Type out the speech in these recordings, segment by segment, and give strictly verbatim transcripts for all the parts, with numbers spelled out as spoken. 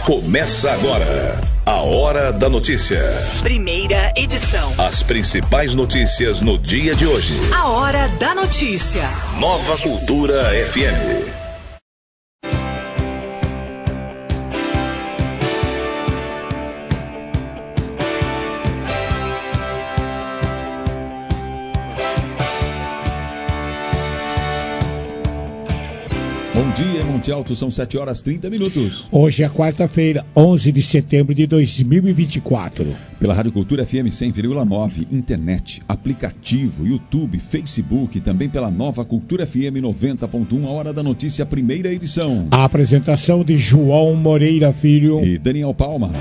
Começa agora a Hora da Notícia. Primeira edição. As principais notícias no dia de hoje. A Hora da Notícia. Nova Cultura F M. Bom dia, Monte Alto, são sete horas e trinta minutos. Hoje é quarta-feira, onze de setembro de dois mil e vinte e quatro. Pela Rádio Cultura F M cem vírgula nove, internet, aplicativo, YouTube, Facebook e também pela Nova Cultura F M noventa ponto um, a Hora da Notícia, primeira edição. A apresentação de João Moreira Filho e Daniel Palma.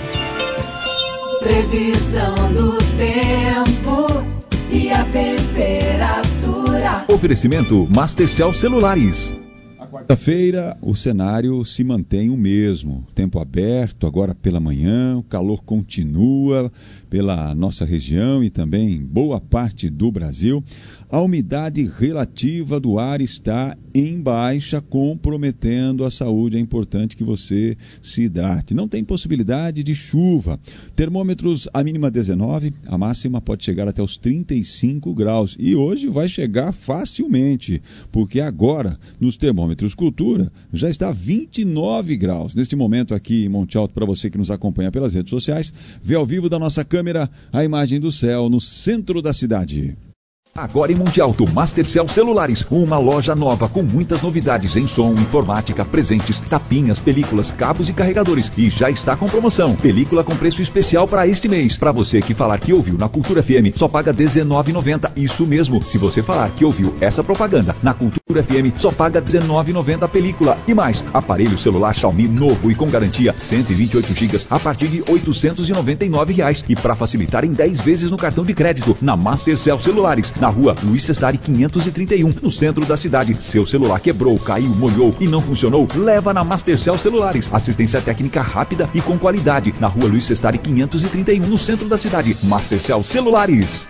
Previsão do tempo e a temperatura. Oferecimento Mastercell Celulares. Quarta-feira, o cenário se mantém o mesmo. Tempo aberto, agora pela manhã, o calor continua pela nossa região e também boa parte do Brasil. A umidade relativa do ar está em baixa, comprometendo a saúde. É importante que você se hidrate. Não tem possibilidade de chuva. Termômetros, a mínima dezenove, a máxima pode chegar até os trinta e cinco graus. E hoje vai chegar facilmente, porque agora, nos termômetros Cultura, já está vinte e nove graus. Neste momento aqui em Monte Alto, para você que nos acompanha pelas redes sociais, vê ao vivo da nossa câmera a imagem do céu no centro da cidade. Agora em Monte Alto, Mastercell Celulares, uma loja nova com muitas novidades em som, informática, presentes, tapinhas, películas, cabos e carregadores. E já está com promoção. Película com preço especial para este mês. Para você que falar que ouviu na Cultura F M, só paga dezenove reais e noventa centavos. Isso mesmo. Se você falar que ouviu essa propaganda na Cultura F M, só paga dezenove reais e noventa centavos a película. E mais, aparelho celular Xiaomi novo e com garantia cento e vinte e oito gigas a partir de oitocentos e noventa e nove reais. E para facilitar em dez vezes no cartão de crédito na Mastercell Celulares. Na rua Luiz Cestari quinhentos e trinta e um, no centro da cidade. Seu celular quebrou, caiu, molhou e não funcionou? Leva na Mastercell Celulares. Assistência técnica rápida e com qualidade. Na rua Luiz Cestari quinhentos e trinta e um, no centro da cidade. Mastercell Celulares.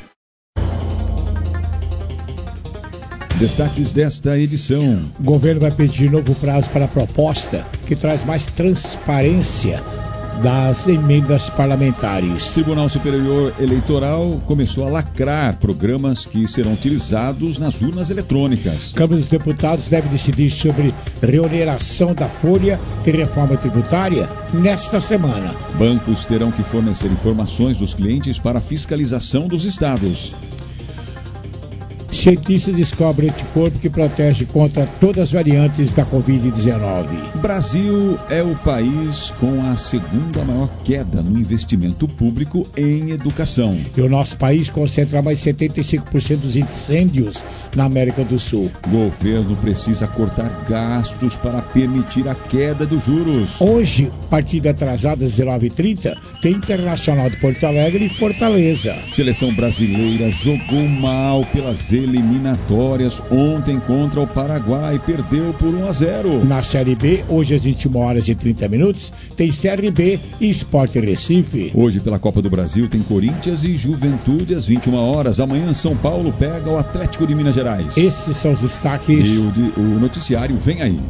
Destaques desta edição. O governo vai pedir novo prazo para a proposta que traz mais transparência das emendas parlamentares. O Tribunal Superior Eleitoral começou a lacrar programas que serão utilizados nas urnas eletrônicas. Câmara dos Deputados deve decidir sobre reoneração da folha e reforma tributária nesta semana. Bancos terão que fornecer informações dos clientes para a fiscalização dos estados. Cientistas descobrem anticorpo que protege contra todas as variantes da covid dezenove. Brasil é o país com a segunda maior queda no investimento público em educação. E o nosso país concentra mais de setenta e cinco por cento dos incêndios na América do Sul. O governo precisa cortar gastos para permitir a queda dos juros. Hoje, partida atrasada às dezenove e trinta, tem Internacional de Porto Alegre e Fortaleza. Seleção brasileira jogou mal pelas eliminatórias ontem contra o Paraguai, perdeu por um a zero. Na Série B, hoje às vinte e uma horas e trinta minutos, tem C R B e Sport Recife. Hoje pela Copa do Brasil tem Corinthians e Juventude às vinte e uma horas. Amanhã São Paulo pega o Atlético de Minas Gerais. Esses são os destaques. E o, de, o noticiário vem aí.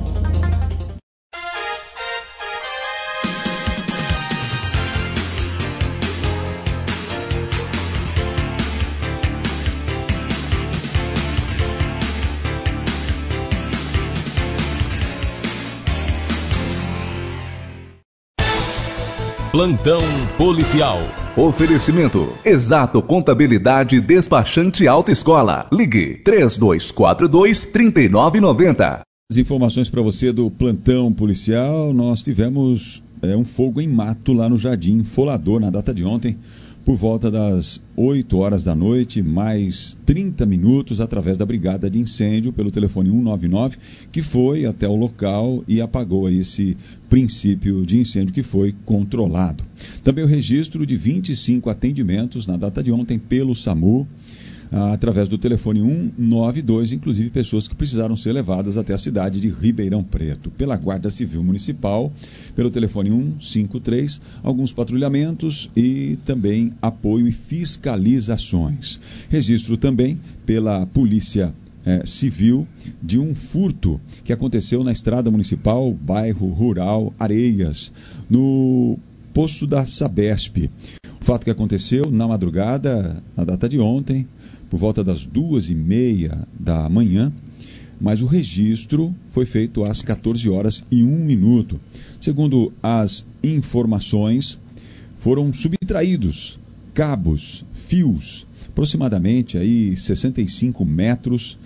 Plantão policial. Oferecimento Exato Contabilidade Despachante Alta Escola. Ligue três dois quatro dois, três nove nove zero. As informações para você do plantão policial. Nós tivemos é, um fogo em mato lá no Jardim Folador na data de ontem, por volta das oito horas da noite, mais trinta minutos, através da Brigada de Incêndio, pelo telefone cento e noventa e nove, que foi até o local e apagou esse princípio de incêndio que foi controlado. Também o registro de vinte e cinco atendimentos na data de ontem pelo SAMU, através do telefone cento e noventa e dois, inclusive pessoas que precisaram ser levadas até a cidade de Ribeirão Preto. Pela Guarda Civil Municipal, pelo telefone cento e cinquenta e três, alguns patrulhamentos e também apoio e fiscalizações. Registro também pela Polícia é, civil de um furto que aconteceu na estrada municipal, bairro rural Areias, no posto da Sabesp. O fato que aconteceu na madrugada, na data de ontem, por volta das duas e meia da manhã, mas o registro foi feito às quatorze horas e um minuto. Segundo as informações, foram subtraídos cabos, fios, aproximadamente aí sessenta e cinco metros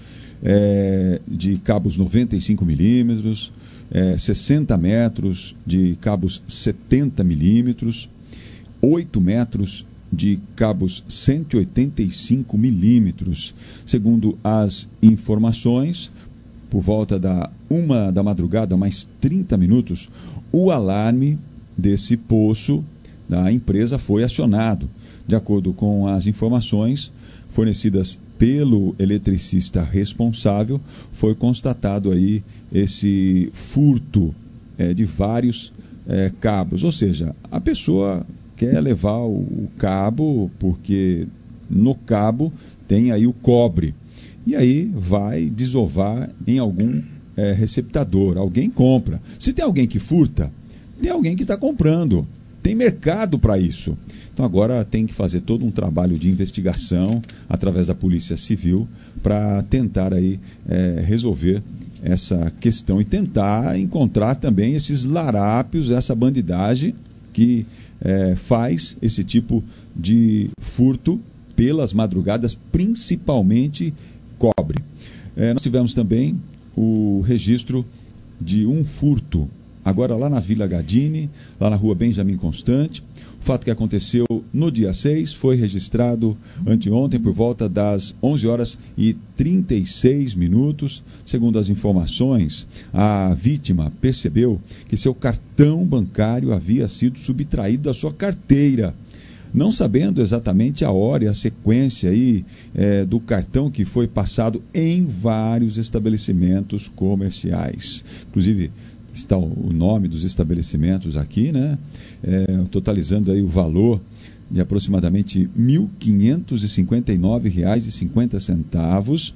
é, de cabos noventa e cinco milímetros, é, sessenta metros de cabos setenta milímetros, oito metros de cabos cento e oitenta e cinco milímetros. Segundo as informações, por volta da uma da madrugada, mais trinta minutos, o alarme desse poço da empresa foi acionado. De acordo com as informações fornecidas pelo eletricista responsável, foi constatado aí esse furto é, de vários é, cabos. Ou seja, a pessoa quer levar o, o cabo porque no cabo tem aí o cobre. E aí vai desovar em algum é, receptador. Alguém compra. Se tem alguém que furta, tem alguém que está comprando. Tem mercado para isso. Então agora tem que fazer todo um trabalho de investigação através da Polícia Civil para tentar aí é, resolver essa questão e tentar encontrar também esses larápios, essa bandidagem que é, faz esse tipo de furto pelas madrugadas, principalmente cobre. É, nós tivemos também o registro de um furto agora lá na Vila Gadini, lá na rua Benjamin Constante. O fato que aconteceu no dia seis foi registrado anteontem por volta das onze horas e trinta e seis minutos. Segundo as informações, a vítima percebeu que seu cartão bancário havia sido subtraído da sua carteira. Não sabendo exatamente a hora e a sequência aí, é, do cartão que foi passado em vários estabelecimentos comerciais. Inclusive, está o nome dos estabelecimentos aqui, né? É, totalizando aí o valor de aproximadamente mil quinhentos e cinquenta e nove reais e cinquenta centavos,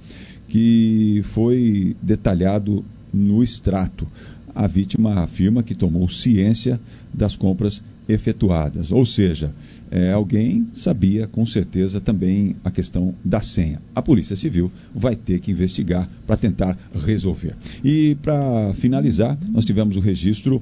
que foi detalhado no extrato. A vítima afirma que tomou ciência das compras efetuadas, ou seja, é, alguém sabia com certeza também a questão da senha. A Polícia Civil vai ter que investigar para tentar resolver. E para finalizar, nós tivemos o registro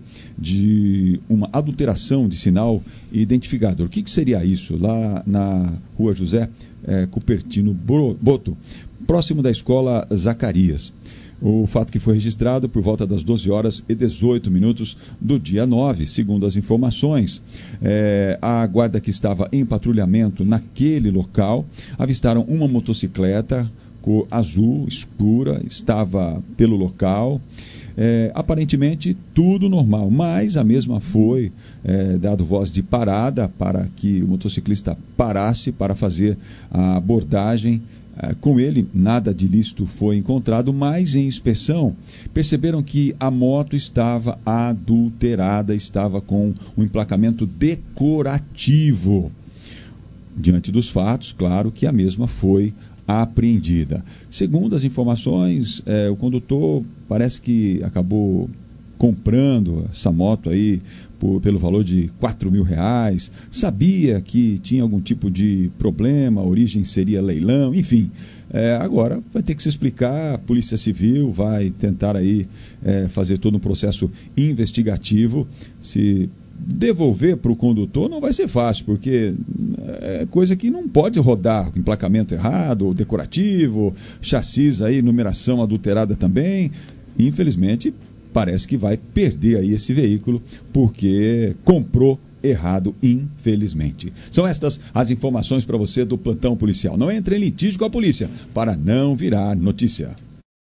de uma adulteração de sinal identificador. O que, que seria isso? Lá na rua José é, Cupertino Boto, próximo da escola Zacarias. O fato que foi registrado por volta das doze horas e dezoito minutos do dia nove, segundo as informações. É, a guarda que estava em patrulhamento naquele local avistaram uma motocicleta cor azul escura, estava pelo local. É, aparentemente tudo normal, mas a mesma foi é, dado voz de parada para que o motociclista parasse para fazer a abordagem. Com ele, nada de ilícito foi encontrado, mas em inspeção perceberam que a moto estava adulterada, estava com um emplacamento decorativo. Diante dos fatos, claro que a mesma foi apreendida. Segundo as informações, é, o condutor parece que acabou comprando essa moto aí por, pelo valor de quatro mil reais, sabia que tinha algum tipo de problema, a origem seria leilão, enfim. É, agora vai ter que se explicar, a Polícia Civil vai tentar aí é, fazer todo um processo investigativo. Se devolver para o condutor não vai ser fácil, porque é coisa que não pode rodar, emplacamento errado, decorativo, chassis aí, numeração adulterada também. Infelizmente, parece que vai perder aí esse veículo porque comprou errado, infelizmente. São estas as informações para você do plantão policial. Não entre em litígio com a polícia para não virar notícia.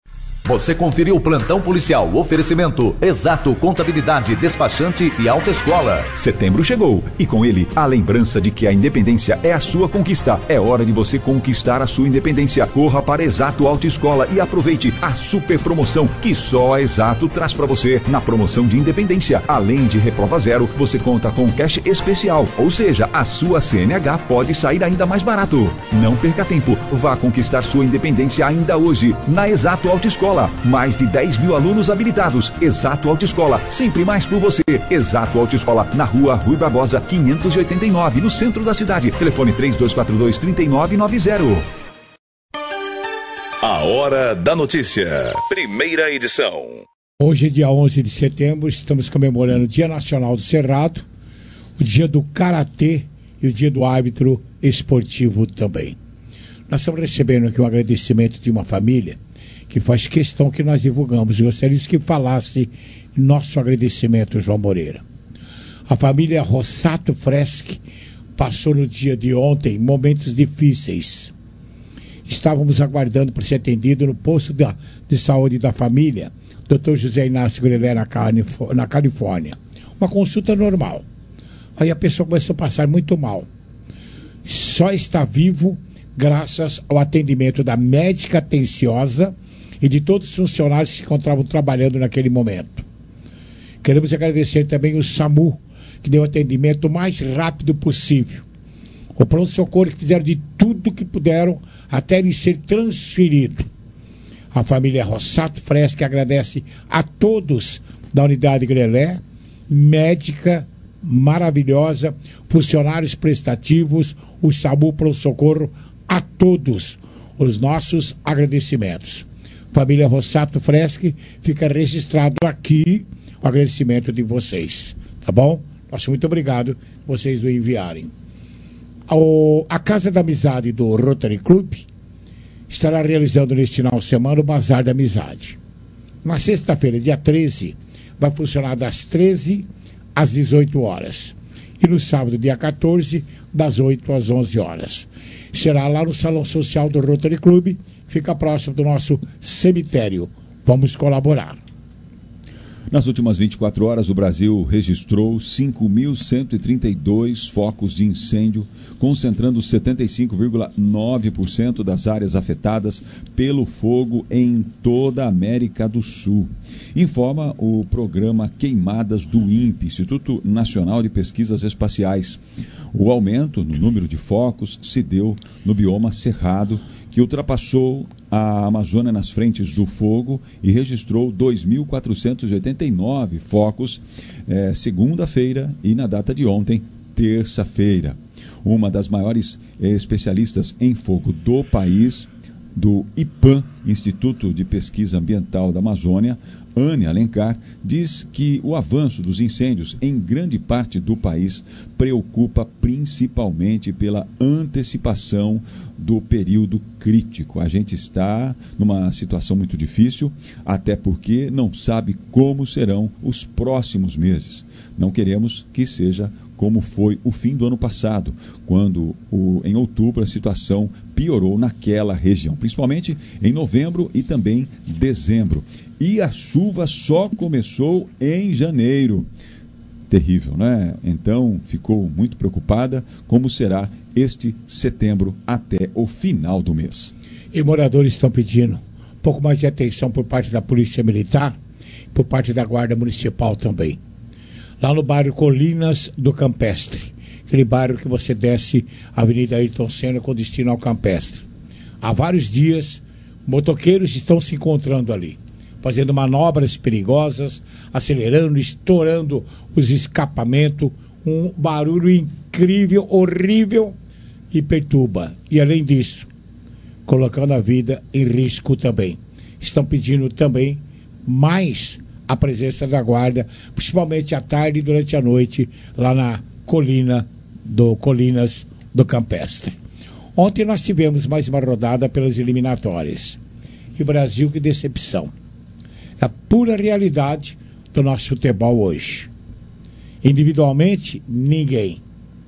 Você conferiu o Plantão Policial, oferecimento Exato Contabilidade, Despachante e Autoescola. Setembro chegou e com ele a lembrança de que a independência é a sua conquista. É hora de você conquistar a sua independência. Corra para Exato Autoescola e aproveite a super promoção que só a Exato traz para você. Na promoção de independência, além de reprova zero, você conta com cash especial, ou seja, a sua C N H pode sair ainda mais barato. Não perca tempo, vá conquistar sua independência ainda hoje na Exato Autoescola. Mais de dez mil alunos habilitados. Exato Autoescola, sempre mais por você. Exato Autoescola, na rua Rui Barbosa, quinhentos e oitenta e nove, no centro da cidade. Telefone três dois quatro dois, três nove nove zero. A Hora da Notícia, primeira edição. Hoje, dia onze de setembro, estamos comemorando o Dia Nacional do Cerrado, o Dia do Karatê e o Dia do Árbitro Esportivo também. Nós estamos recebendo aqui um agradecimento de uma família que faz questão que nós divulgamos. Eu gostaria que falasse nosso agradecimento, João Moreira. A família Rossato Freschi passou no dia de ontem momentos difíceis. Estávamos aguardando para ser atendido no posto de, de saúde da família, doutor José Inácio Grelé, na, na Califórnia. Uma consulta normal. Aí a pessoa começou a passar muito mal. Só está vivo graças ao atendimento da médica atenciosa e de todos os funcionários que se encontravam trabalhando naquele momento. Queremos agradecer também o SAMU, que deu o atendimento o mais rápido possível. O pronto-socorro, que fizeram de tudo que puderam até ele ser transferido. A família Rossato Freschi agradece a todos da unidade Grelé, médica maravilhosa, funcionários prestativos, o SAMU pronto-socorro, a todos os nossos agradecimentos. Família Rossato Freschi, fica registrado aqui o agradecimento de vocês, tá bom? Nosso muito obrigado, vocês o enviarem. O, a Casa da Amizade do Rotary Club estará realizando neste final de semana o Bazar da Amizade. Na sexta-feira, dia treze, vai funcionar das treze às dezoito horas. E no sábado, dia quatorze, das oito às onze horas. Será lá no Salão Social do Rotary Club, fica próximo do nosso cemitério. Vamos colaborar. Nas últimas vinte e quatro horas, o Brasil registrou cinco mil cento e trinta e dois focos de incêndio, concentrando setenta e cinco vírgula nove por cento das áreas afetadas pelo fogo em toda a América do Sul. Informa o programa Queimadas do INPE, Instituto Nacional de Pesquisas Espaciais. O aumento no número de focos se deu no bioma Cerrado, que ultrapassou a Amazônia nas frentes do fogo e registrou dois mil quatrocentos e oitenta e nove focos eh, segunda-feira e na data de ontem, terça-feira. Uma das maiores eh, especialistas em fogo do país, do IPAM, Instituto de Pesquisa Ambiental da Amazônia, Anne Alencar, diz que o avanço dos incêndios em grande parte do país preocupa principalmente pela antecipação do período crítico. A gente está numa situação muito difícil, até porque não sabe como serão os próximos meses. Não queremos que seja como foi o fim do ano passado, quando o, em outubro a situação piorou naquela região, principalmente em novembro e também dezembro. E a chuva só começou em janeiro. Terrível, né? Então ficou muito preocupada como será este setembro até o final do mês. E moradores estão pedindo um pouco mais de atenção por parte da Polícia Militar, por parte da Guarda Municipal também. Lá no bairro Colinas do Campestre, aquele bairro que você desce a Avenida Ayrton Senna com destino ao Campestre. Há vários dias, motoqueiros estão se encontrando ali, fazendo manobras perigosas, acelerando, estourando os escapamentos, um barulho incrível, horrível, e perturba. E além disso, colocando a vida em risco também. Estão pedindo também mais a presença da guarda, principalmente à tarde e durante a noite, lá na colina do Colinas do Campestre. Ontem nós tivemos mais uma rodada pelas eliminatórias. E Brasil, que decepção. É a pura realidade do nosso futebol hoje. Individualmente, ninguém.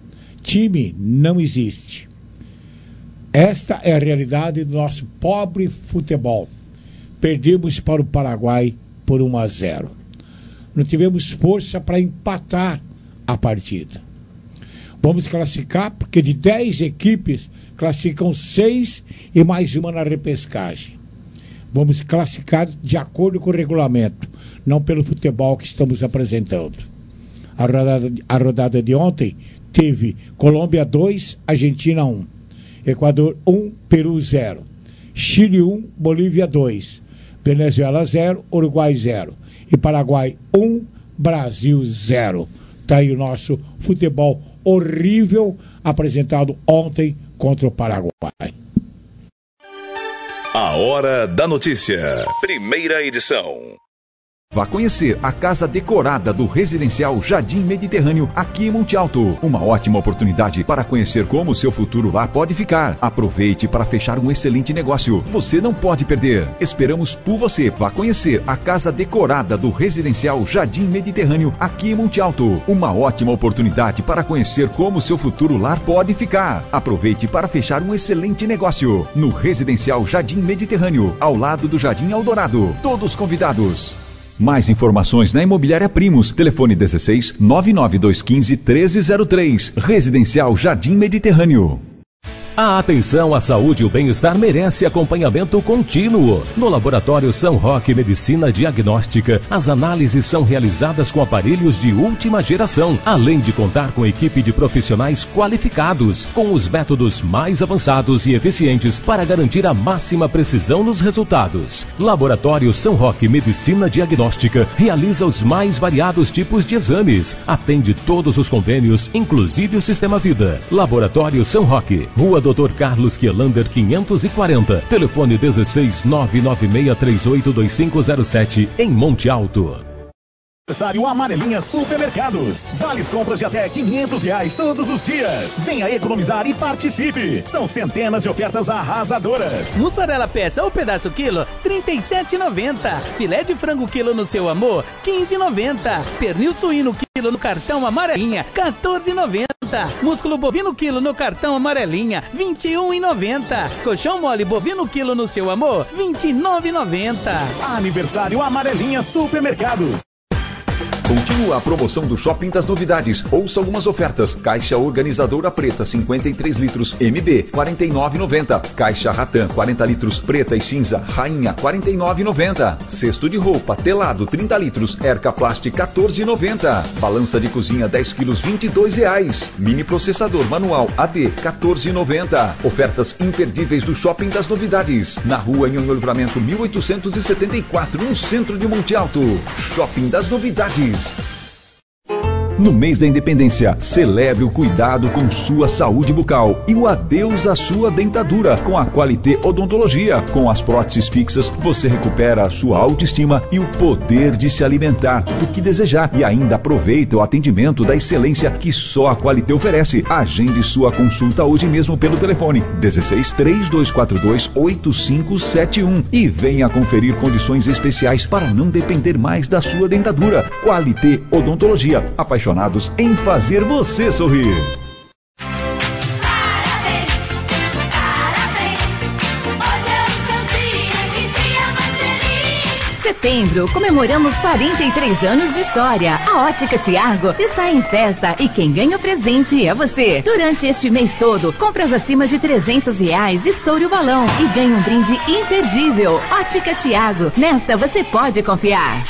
Time não existe. Esta é a realidade do nosso pobre futebol. perdemos para o Paraguai por um a zero. Não tivemos força para empatar a partida. Vamos classificar, porque de dez equipes, classificam seis e mais uma na repescagem. Vamos classificar de acordo com o regulamento, não pelo futebol que estamos apresentando. A rodada, a rodada de ontem teve Colômbia dois, Argentina um, Equador um, Peru zero, Chile um, Bolívia dois, Venezuela zero, Uruguai zero e Paraguai um, Brasil zero. Está aí o nosso futebol horrível apresentado ontem contra o Paraguai. A Hora da Notícia. Primeira edição. Vá conhecer a casa decorada do Residencial Jardim Mediterrâneo aqui em Monte Alto. Uma ótima oportunidade para conhecer como o seu futuro lá pode ficar. Aproveite para fechar um excelente negócio. Você não pode perder. Esperamos por você. Vá conhecer a casa decorada do Residencial Jardim Mediterrâneo aqui em Monte Alto. Uma ótima oportunidade para conhecer como o seu futuro lar pode ficar. Aproveite para fechar um excelente negócio no Residencial Jardim Mediterrâneo, ao lado do Jardim Eldorado. Todos convidados. Mais informações na Imobiliária Primos. Telefone dezesseis, nove nove dois um cinco, treze zero três. Residencial Jardim Mediterrâneo. A atenção à saúde e o bem-estar merece acompanhamento contínuo. No Laboratório São Roque Medicina Diagnóstica, as análises são realizadas com aparelhos de última geração, além de contar com equipe de profissionais qualificados, com os métodos mais avançados e eficientes para garantir a máxima precisão nos resultados. Laboratório São Roque Medicina Diagnóstica realiza os mais variados tipos de exames, atende todos os convênios, inclusive o Sistema Vida. Laboratório São Roque, Rua doutor Carlos Kielander quinhentos e quarenta, telefone dezesseis, nove nove seis três oito dois cinco zero sete, em Monte Alto. Aniversário Amarelinha Supermercados. Vales compras de até quinhentos reais todos os dias. Venha economizar e participe. São centenas de ofertas arrasadoras. Mussarela peça ou pedaço quilo, trinta e sete reais e noventa centavos. Filé de frango quilo no Seu Amor, quinze reais e noventa centavos. Pernil suíno quilo no cartão Amarelinha, quatorze reais e noventa centavos. Músculo bovino quilo no cartão Amarelinha, vinte e um reais e noventa centavos. Colchão mole bovino quilo no Seu Amor, vinte e nove reais e noventa centavos. Aniversário Amarelinha Supermercados. Continua a promoção do Shopping das Novidades. Ouça algumas ofertas. Caixa organizadora preta cinquenta e três litros M B quarenta e nove reais e noventa centavos. Caixa Ratan quarenta litros preta e cinza Rainha quarenta e nove reais e noventa centavos. Cesto de roupa telado trinta litros Erca Plast quatorze reais e noventa centavos. Balança de cozinha dez quilos vinte e dois reais. Mini processador manual A D quatorze reais e noventa centavos. Ofertas imperdíveis do Shopping das Novidades. Na rua Nhonhô Livramento mil oitocentos e setenta e quatro, no centro de Monte Alto. Shopping das Novidades. No mês da Independência, celebre o cuidado com sua saúde bucal e o adeus à sua dentadura com a Qualité Odontologia. Com as próteses fixas, você recupera a sua autoestima e o poder de se alimentar do que desejar e ainda aproveita o atendimento da excelência que só a Qualité oferece. Agende sua consulta hoje mesmo pelo telefone dezesseis, três dois quatro dois, oito cinco sete um e venha conferir condições especiais para não depender mais da sua dentadura. Qualité Odontologia, apaixonado em fazer você sorrir. Parabéns, parabéns, hoje é o seu dia, que dia mais feliz. Setembro, comemoramos quarenta e três anos de história. A Ótica Tiago está em festa e quem ganha o presente é você. Durante este mês todo, compras acima de trezentos reais, estoure o balão e ganhe um brinde imperdível. Ótica Tiago, nesta você pode confiar.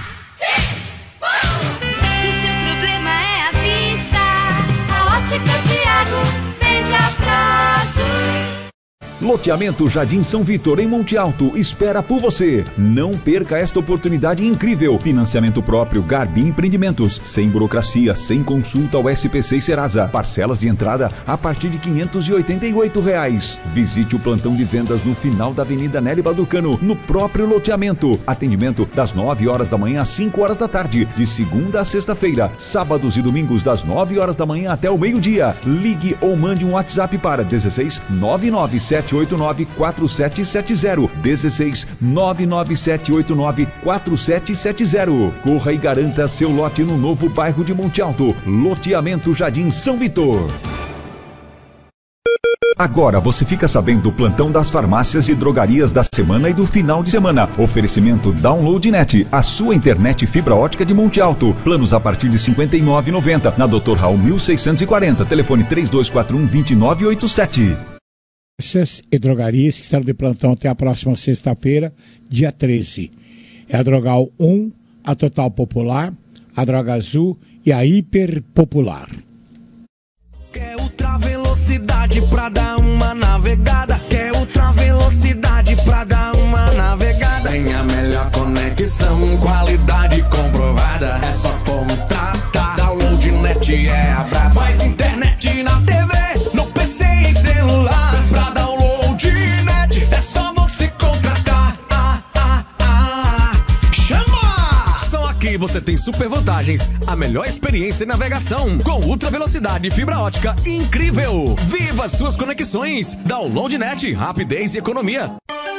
Loteamento Jardim São Vitor, em Monte Alto, espera por você. Não perca esta oportunidade incrível. Financiamento próprio Garbi Empreendimentos. Sem burocracia, sem consulta ao S P C e Serasa. Parcelas de entrada a partir de quinhentos e oitenta e oito reais. Visite o plantão de vendas no final da Avenida Nelly Balducano, no próprio loteamento. Atendimento das nove horas da manhã às cinco horas da tarde, de segunda a sexta-feira. Sábados e domingos das nove horas da manhã até o meio-dia. Ligue ou mande um WhatsApp para dezesseis, nove nove sete oito nove quatro sete sete zero. dezesseis, nove nove sete oito nove quatro sete sete zero. Corra e garanta seu lote no novo bairro de Monte Alto. Loteamento Jardim São Vitor. Agora você fica sabendo do plantão das farmácias e drogarias da semana e do final de semana. Oferecimento DownloadNet, a sua internet fibra ótica de Monte Alto. Planos a partir de cinquenta e nove reais e noventa centavos. Na doutor Raul mil seiscentos e quarenta. Telefone três dois quatro um, dois nove oito sete. Farmácias e drogarias que estarão de plantão até a próxima sexta-feira, dia treze. É a Drogal um, a Total Popular, a Droga Azul e a Hiper Popular. Quer ultra velocidade pra dar uma navegada? Quer ultra velocidade pra dar uma navegada? Tem a melhor conexão, qualidade comprovada. É só contratar. DownloadNet é a braba. Mais internet na T V, no P C e celular. Pra DownloadNet é só você contratar. Ah, ah, ah. Chama! Só aqui você tem super vantagens. A melhor experiência em navegação com ultra velocidade e fibra ótica incrível. Viva suas conexões. DownloadNet, rapidez e economia.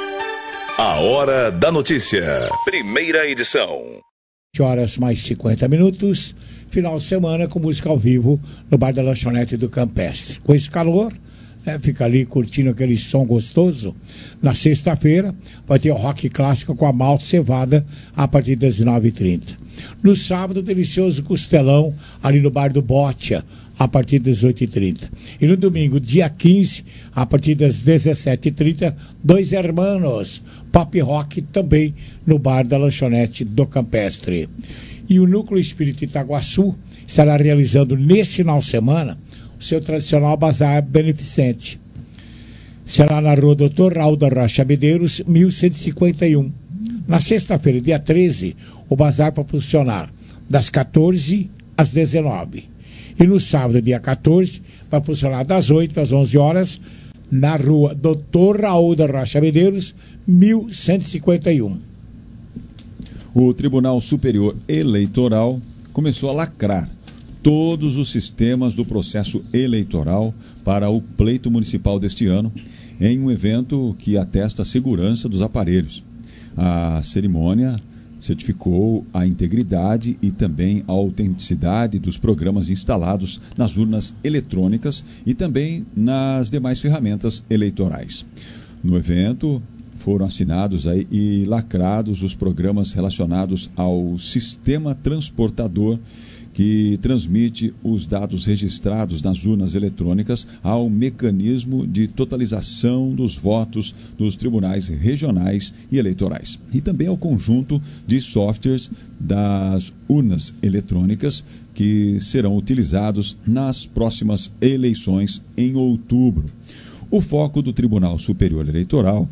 A Hora da Notícia. Primeira edição. Horas mais cinquenta minutos. Final de semana com música ao vivo no bar da Lanchonete do Campestre. Com esse calor, né, fica ali curtindo aquele som gostoso. Na sexta-feira vai ter o rock clássico com a Mal Cevada a partir das nove e trinta. No sábado, delicioso costelão ali no bar do Botia a partir das oito e trinta. E no domingo, dia quinze, a partir das dezessete e trinta, Dois Hermanos, pop rock também no bar da Lanchonete do Campestre. E o Núcleo Espírita Itaguaçu estará realizando neste final de semana o seu tradicional bazar beneficente. Será na rua doutor Raul da Rocha Medeiros, mil cento e cinquenta e um. Na sexta-feira, dia treze, o bazar vai funcionar das quatorze às dezenove. E no sábado, dia quatorze, vai funcionar das oito às onze horas, na rua doutor Raul da Rocha Medeiros, mil cento e cinquenta e um. O Tribunal Superior Eleitoral começou a lacrar todos os sistemas do processo eleitoral para o pleito municipal deste ano, em um evento que atesta a segurança dos aparelhos. A cerimônia certificou a integridade e também a autenticidade dos programas instalados nas urnas eletrônicas e também nas demais ferramentas eleitorais. No evento, foram assinados aí e lacrados os programas relacionados ao sistema transportador que transmite os dados registrados nas urnas eletrônicas ao mecanismo de totalização dos votos dos tribunais regionais e eleitorais. E também ao conjunto de softwares das urnas eletrônicas que serão utilizados nas próximas eleições em outubro. O foco do Tribunal Superior Eleitoral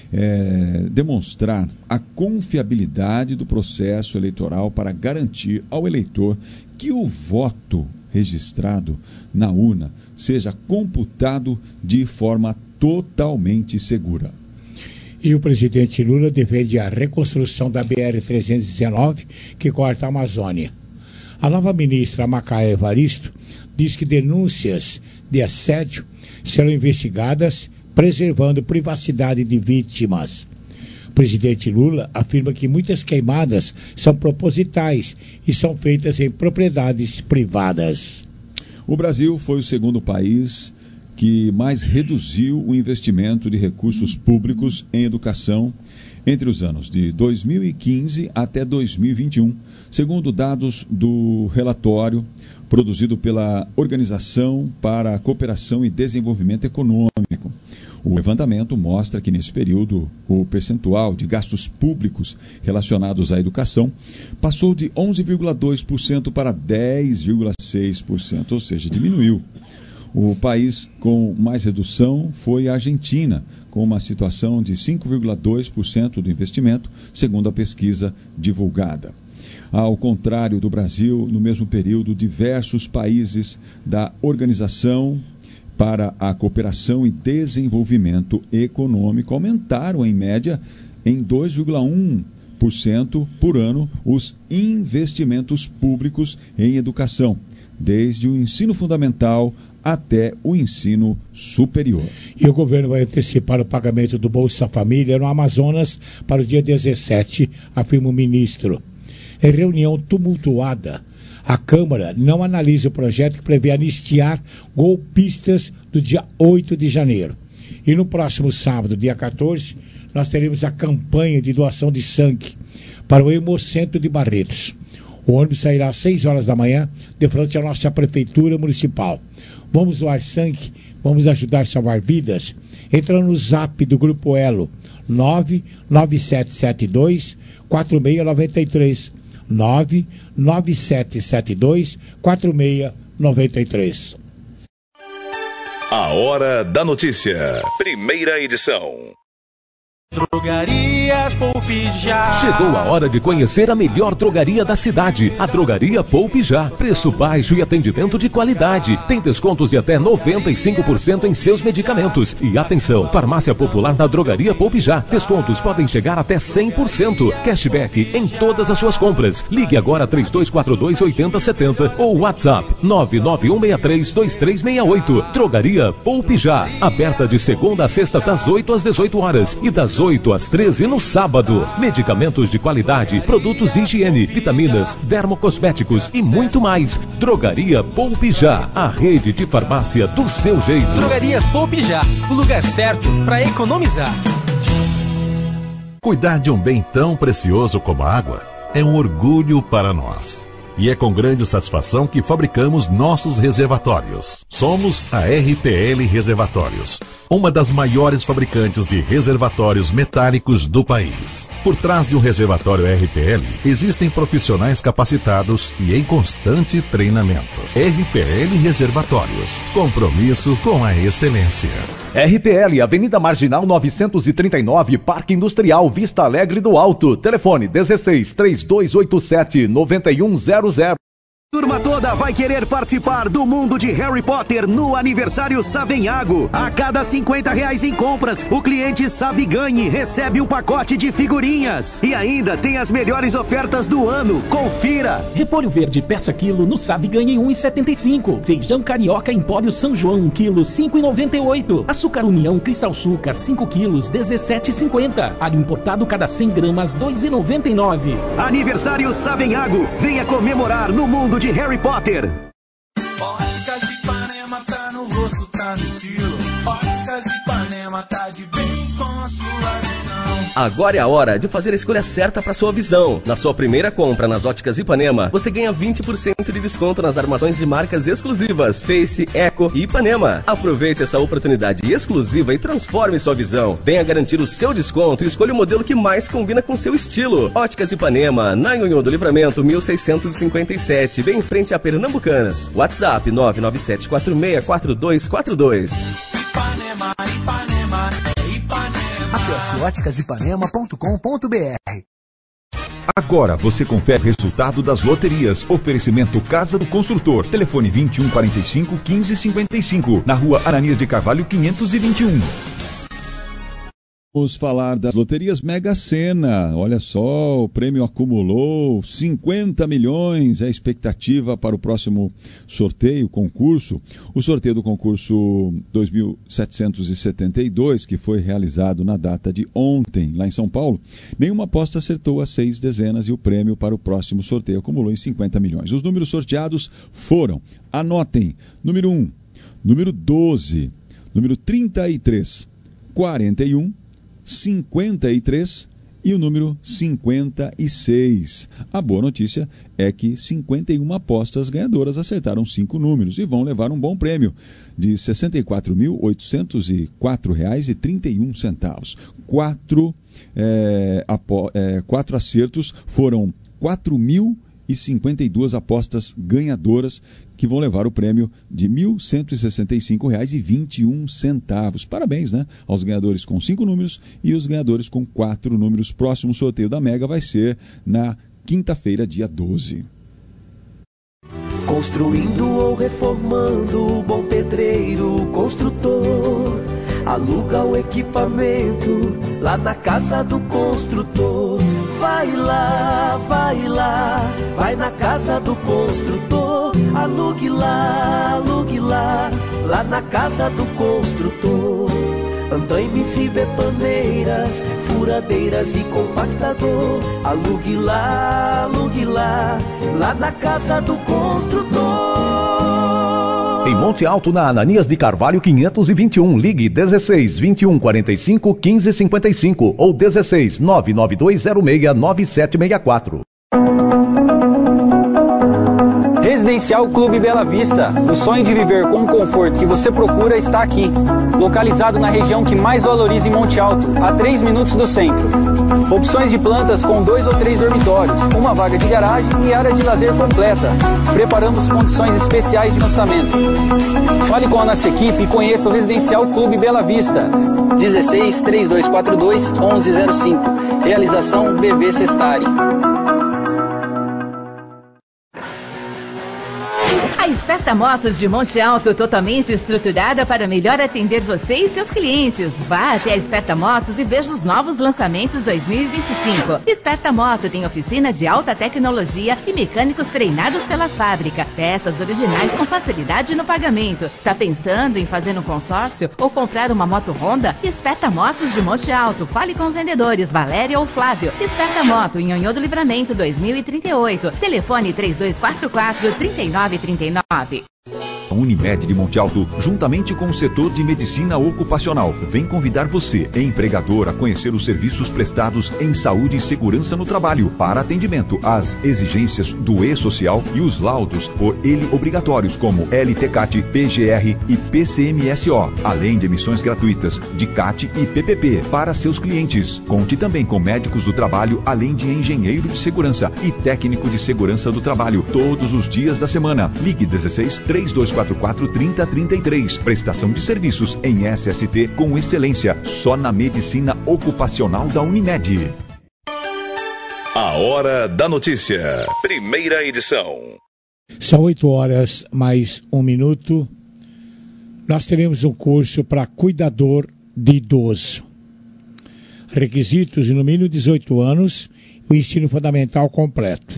é demonstrar a confiabilidade do processo eleitoral para garantir ao eleitor que o voto registrado na urna seja computado de forma totalmente segura. E o presidente Lula defende a reconstrução da B R trezentos e dezenove, que corta a Amazônia. A nova ministra Macaé Evaristo diz que denúncias de assédio serão investigadas, preservando privacidade de vítimas. O presidente Lula afirma que muitas queimadas são propositais e são feitas em propriedades privadas. O Brasil foi o segundo país que mais reduziu o investimento de recursos públicos em educação entre os anos de dois mil e quinze até dois mil e vinte e um, segundo dados do relatório produzido pela Organização para a Cooperação e Desenvolvimento Econômico. O levantamento mostra que, nesse período, o percentual de gastos públicos relacionados à educação passou de onze vírgula dois por cento para dez vírgula seis por cento, ou seja, diminuiu. O país com mais redução foi a Argentina, com uma situação de cinco vírgula dois por cento do investimento, segundo a pesquisa divulgada. Ao contrário do Brasil, no mesmo período, diversos países da Organização para a Cooperação e Desenvolvimento Econômico aumentaram, em média, em dois vírgula um por cento por ano os investimentos públicos em educação, desde o ensino fundamental até o ensino superior. E o governo vai antecipar o pagamento do Bolsa Família no Amazonas para o dia dezessete, afirma o ministro. Em reunião tumultuada, A Câmara não analisa o projeto que prevê anistiar golpistas do dia oito de janeiro. E no próximo sábado, dia quatorze, nós teremos a campanha de doação de sangue para o Hemocentro de Barretos. O ônibus sairá às seis horas da manhã, de frente à nossa Prefeitura Municipal. Vamos doar sangue, vamos ajudar a salvar vidas. Entra no zap do Grupo Elo, nove nove sete sete dois quatro seis nove três. nove nove sete sete dois quatro seis nove três. A Hora da Notícia. Primeira edição. Drogarias Poupe Já. Chegou a hora de conhecer a melhor drogaria da cidade, a Drogaria Poupe Já. Preço baixo e atendimento de qualidade. Tem descontos de até noventa e cinco por cento em seus medicamentos. E atenção, farmácia popular na Drogaria Poupe Já. Descontos podem chegar até cem por cento. Cashback em todas as suas compras. Ligue agora três dois quatro dois oito zero sete zero ou WhatsApp nove nove um seis três dois três seis oito. Drogaria Poupe Já. Aberta de segunda a sexta das oito às dezoito horas e das oito às treze no sábado. Medicamentos de qualidade, produtos de higiene, vitaminas, dermocosméticos e muito mais. Drogaria Poupe Já, a rede de farmácia do seu jeito. Drogarias Poupe Já, o lugar certo para economizar. Cuidar de um bem tão precioso como a água é um orgulho para nós. E é com grande satisfação que fabricamos nossos reservatórios. Somos a R P L Reservatórios, uma das maiores fabricantes de reservatórios metálicos do país. Por trás de um reservatório R P L, existem profissionais capacitados e em constante treinamento. R P L Reservatórios, compromisso com a excelência. R P L, Avenida Marginal novecentos e trinta e nove, Parque Industrial, Vista Alegre do Alto. Telefone dezesseis, três dois oito sete, nove um zero zero. Turma toda vai querer participar do mundo de Harry Potter no aniversário Savenhago. A cada cinquenta reais em compras, o cliente Saviganhe recebe um pacote de figurinhas. E ainda tem as melhores ofertas do ano. Confira! Repolho verde peça quilo no Saviganhe um real e setenta e cinco centavos. Feijão carioca Empório São João um quilo cinco reais e noventa e oito centavos. Açúcar União Cristal Açúcar cinco quilos dezessete reais e cinquenta centavos. Alho importado cada cem gramas dois reais e noventa e nove centavos. Aniversário Savenhago. Venha comemorar no mundo de Harry Potter. Óticas Ipanema tá no rosto, tá no estilo. Óticas Ipanema tá de bem com a sua visão. Agora é a hora de fazer a escolha certa para sua visão. Na sua primeira compra nas Óticas Ipanema, você ganha vinte por cento de desconto nas armações de marcas exclusivas Face, Eco e Ipanema. Aproveite essa oportunidade exclusiva e transforme sua visão. Venha garantir o seu desconto e escolha o modelo que mais combina com seu estilo. Óticas Ipanema, na Nhonhô do Livramento mil seiscentos e cinquenta e sete, bem em frente a Pernambucanas. WhatsApp nove nove sete quatro seis quatro dois quatro dois. Ipanema, Ipanema, é Ipanema. Acesse óticas ipanema ponto com ponto b r. Agora você confere o resultado das loterias. Oferecimento Casa do Construtor. Telefone vinte e um quarenta e cinco, quinze cinquenta e cinco. Na rua Aranias de Carvalho quinhentos e vinte e um. Vamos falar das loterias Mega Sena. Olha só, o prêmio acumulou cinquenta milhões. É a expectativa para o próximo sorteio, concurso. O sorteio do concurso dois mil setecentos e setenta e dois, que foi realizado na data de ontem, lá em São Paulo, nenhuma aposta acertou as seis dezenas e o prêmio para o próximo sorteio acumulou em cinquenta milhões. Os números sorteados foram, anotem, número um, número doze, número trinta e três, quarenta e um, cinquenta e três e o número cinquenta e seis. A boa notícia é que cinquenta e uma apostas ganhadoras acertaram cinco números e vão levar um bom prêmio de sessenta e quatro mil oitocentos e quatro reais e trinta e um centavos. Quatro, é, apo, é, quatro acertos foram quatro mil e cinquenta e duas apostas ganhadoras que vão levar o prêmio de mil cento e sessenta e cinco reais e vinte e um centavos. Parabéns, né? Aos ganhadores com cinco números e os ganhadores com quatro números. Próximo sorteio da Mega vai ser na quinta-feira, dia doze. Construindo ou reformando, bom pedreiro, construtor, aluga o equipamento lá na casa do construtor. Vai lá, vai lá, vai na casa do construtor. Alugue lá, alugue lá, lá na casa do construtor. Andaime-se betoneiras, furadeiras e compactador. Alugue lá, alugue lá, lá na casa do construtor. Em Monte Alto, na Ananias de Carvalho quinhentos e vinte e um, ligue dezesseis, vinte e um, quarenta e cinco, quinze, cinquenta e cinco ou dezesseis, nove nove dois zero seis, nove sete seis quatro. Residencial Clube Bela Vista. O sonho de viver com o conforto que você procura está aqui. Localizado na região que mais valoriza em Monte Alto, a três minutos do centro. Opções de plantas com dois ou três dormitórios, uma vaga de garagem e área de lazer completa. Preparamos condições especiais de lançamento. Fale com a nossa equipe e conheça o Residencial Clube Bela Vista. dezesseis, trinta e dois quarenta e dois, onze zero cinco. Realização B V Sestari. A Esperta Motos de Monte Alto, totalmente estruturada para melhor atender você e seus clientes. Vá até a Esperta Motos e veja os novos lançamentos dois mil e vinte e cinco. Esperta Moto tem oficina de alta tecnologia e mecânicos treinados pela fábrica. Peças originais com facilidade no pagamento. Está pensando em fazer um consórcio ou comprar uma moto Honda? Esperta Motos de Monte Alto. Fale com os vendedores Valéria ou Flávio. Esperta Moto em Nhonhô do Livramento dois mil e trinta e oito. Telefone três dois quatro quatro, três nove três nove. A Unimed de Monte Alto, juntamente com o setor de medicina ocupacional, vem convidar você, empregador, a conhecer os serviços prestados em saúde e segurança no trabalho, para atendimento às exigências do E-Social e os laudos por ele obrigatórios, como L T C A T, P G R e P C M S O, além de emissões gratuitas de C A T e P P P para seus clientes. Conte também com médicos do trabalho, além de engenheiro de segurança e técnico de segurança do trabalho, todos os dias da semana. Ligue dezesseis, três dois quatro quatro, trinta, trinta e três. Prestação de serviços em S S T com excelência, só na medicina ocupacional da Unimed. A Hora da Notícia, primeira edição. São oito horas mais um minuto. Nós teremos um curso para cuidador de idoso. Requisitos: no mínimo dezoito anos, o ensino fundamental completo.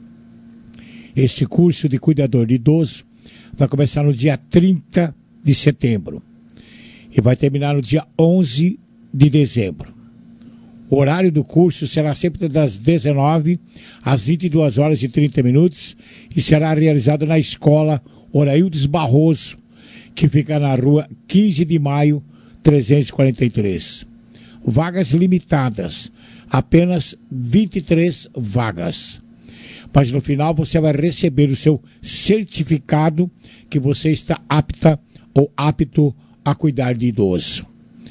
Esse curso de cuidador de idoso vai começar no dia trinta de setembro e vai terminar no dia onze de dezembro. O horário do curso será sempre das dezenove às vinte e duas horas e trinta minutos e será realizado na escola Oraildes Barroso, que fica na rua quinze de maio, trezentos e quarenta e três. Vagas limitadas, apenas vinte e três vagas. Mas no final você vai receber o seu certificado que você está apta ou apto a cuidar de idoso.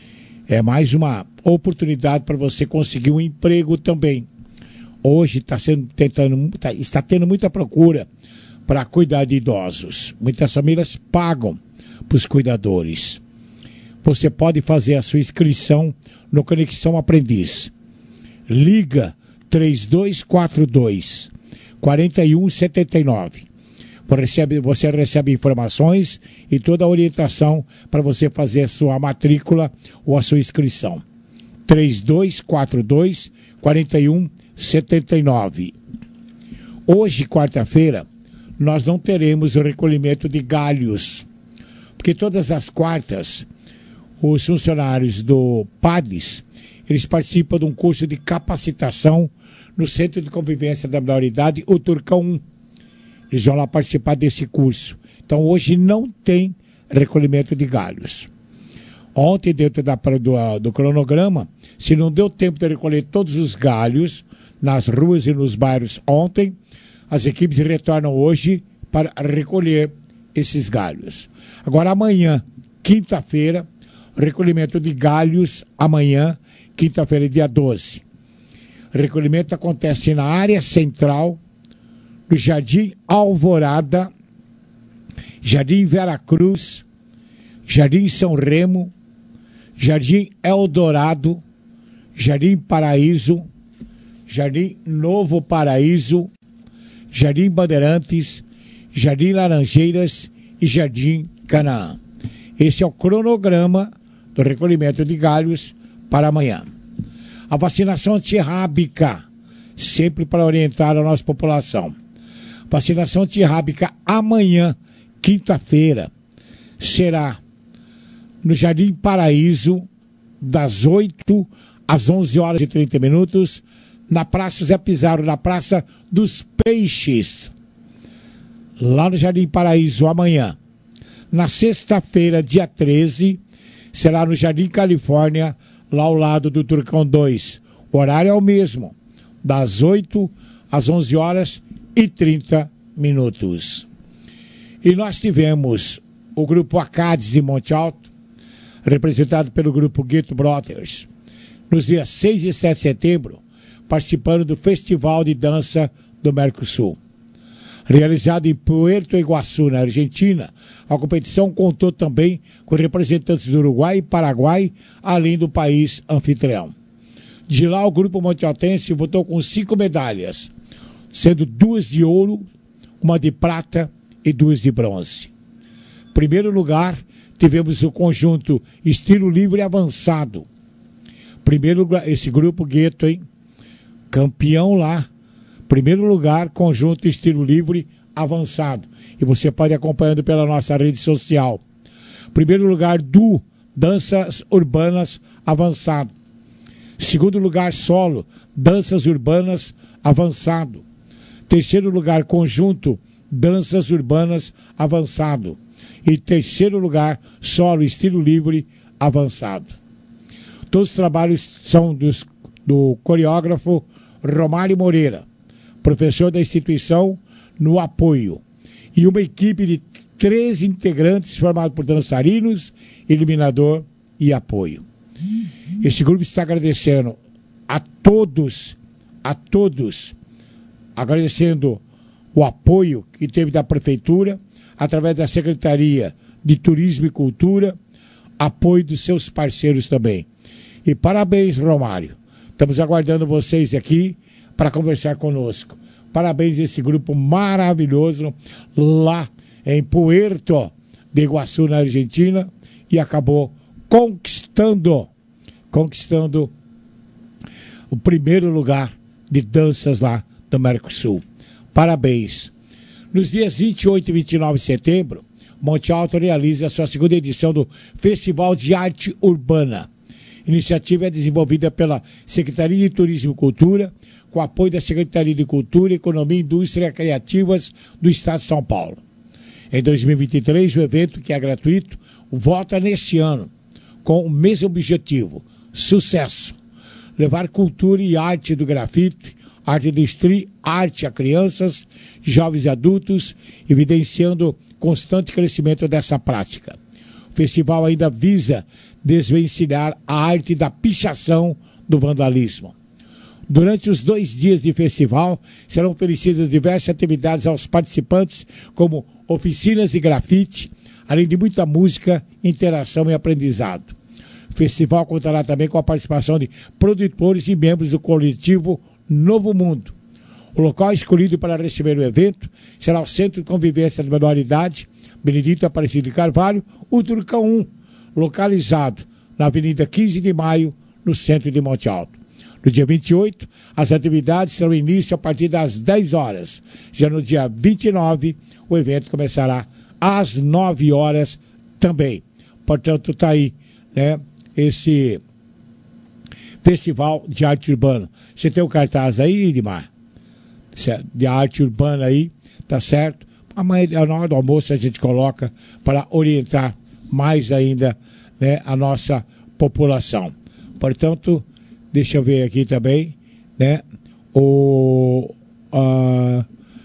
É mais uma oportunidade para você conseguir um emprego também. Hoje está sendo tentando, tá, está tendo muita procura para cuidar de idosos. Muitas famílias pagam para os cuidadores. Você pode fazer a sua inscrição no Conexão Aprendiz. Liga três dois quatro dois, quatro um sete nove. Você recebe, você recebe informações e toda a orientação para você fazer a sua matrícula ou a sua inscrição. três dois quatro dois, quatro um sete nove. Hoje, quarta-feira, nós não teremos o recolhimento de galhos, porque todas as quartas os funcionários do PADES, eles participam de um curso de capacitação no Centro de Convivência da Maioridade, o Turcão um. Eles vão lá participar desse curso. Então hoje não tem recolhimento de galhos. Ontem, dentro da, do, do cronograma, se não deu tempo de recolher todos os galhos nas ruas e nos bairros ontem, as equipes retornam hoje para recolher esses galhos. Agora amanhã, quinta-feira, recolhimento de galhos amanhã, quinta-feira, dia doze. Recolhimento acontece na área central do Jardim Alvorada, Jardim Veracruz, Jardim São Remo, Jardim Eldorado, Jardim Paraíso, Jardim Novo Paraíso, Jardim Bandeirantes, Jardim Laranjeiras e Jardim Canaã. Esse é o cronograma do recolhimento de galhos para amanhã. A vacinação antirrábica, sempre para orientar a nossa população. Vacinação antirrábica amanhã, quinta-feira, será no Jardim Paraíso, das oito às onze horas e trinta minutos, na Praça Zé Pizarro, na Praça dos Peixes, lá no Jardim Paraíso, amanhã. Na sexta-feira, dia treze, será no Jardim Califórnia, lá ao lado do Turcão dois. O horário é o mesmo, das oito às onze horas e trinta minutos. E nós tivemos o grupo Acades de Monte Alto, representado pelo grupo Gueto Brothers, nos dias seis e sete de setembro, participando do Festival de Dança do Mercosul. Realizado em Puerto Iguaçu, na Argentina, a competição contou também com representantes do Uruguai e Paraguai, além do país anfitrião. De lá, o grupo montealtense voltou com cinco medalhas, sendo duas de ouro, uma de prata e duas de bronze. Primeiro lugar, tivemos o conjunto Estilo Livre Avançado. Primeiro lugar, esse grupo Gueto, hein? Campeão lá. Primeiro lugar, conjunto Estilo Livre Avançado. E você pode ir acompanhando pela nossa rede social. Primeiro lugar, Du, Danças Urbanas Avançado. Segundo lugar, solo, Danças Urbanas Avançado. Terceiro lugar, conjunto, Danças Urbanas Avançado. E terceiro lugar, solo, Estilo Livre Avançado. Todos os trabalhos são dos, do coreógrafo Romário Moreira, professor da instituição no apoio. E uma equipe de três integrantes formada por dançarinos, iluminador e apoio. Esse grupo está agradecendo a todos, a todos, agradecendo o apoio que teve da Prefeitura, através da Secretaria de Turismo e Cultura, apoio dos seus parceiros também. E parabéns, Romário. Estamos aguardando vocês aqui para conversar conosco. Parabéns a esse grupo maravilhoso lá em Puerto de Iguaçu, na Argentina, e acabou conquistando, conquistando o primeiro lugar de danças lá do Mercosul. Parabéns. Nos dias vinte e oito e vinte e nove de setembro, Monte Alto realiza a sua segunda edição do Festival de Arte Urbana. A iniciativa é desenvolvida pela Secretaria de Turismo e Cultura, com apoio da Secretaria de Cultura, Economia e Indústria Criativas do Estado de São Paulo. Em dois mil e vinte e três, o evento, que é gratuito, volta neste ano, com o mesmo objetivo: sucesso. Levar cultura e arte do grafite, arte do street, arte a crianças, jovens e adultos, evidenciando constante crescimento dessa prática. O festival ainda visa desvencilhar a arte da pichação do vandalismo. Durante os dois dias de festival, serão oferecidas diversas atividades aos participantes, como oficinas de grafite, além de muita música, interação e aprendizado. O festival contará também com a participação de produtores e membros do coletivo Novo Mundo. O local escolhido para receber o evento será o Centro de Convivência da Menor Idade, Benedito Aparecido de Carvalho, o Turcão um, localizado na Avenida quinze de maio, no centro de Monte Alto. No dia vinte e oito, as atividades terão início a partir das dez horas. Já no dia vinte e nove, o evento começará às nove horas também. Portanto, está aí, né, esse Festival de Arte Urbana. Você tem o cartaz aí, Edmar? De arte urbana aí, tá certo? Amanhã, na hora do almoço, a gente coloca para orientar mais ainda, né, a nossa população. Portanto, deixa eu ver aqui também, né? O, uh,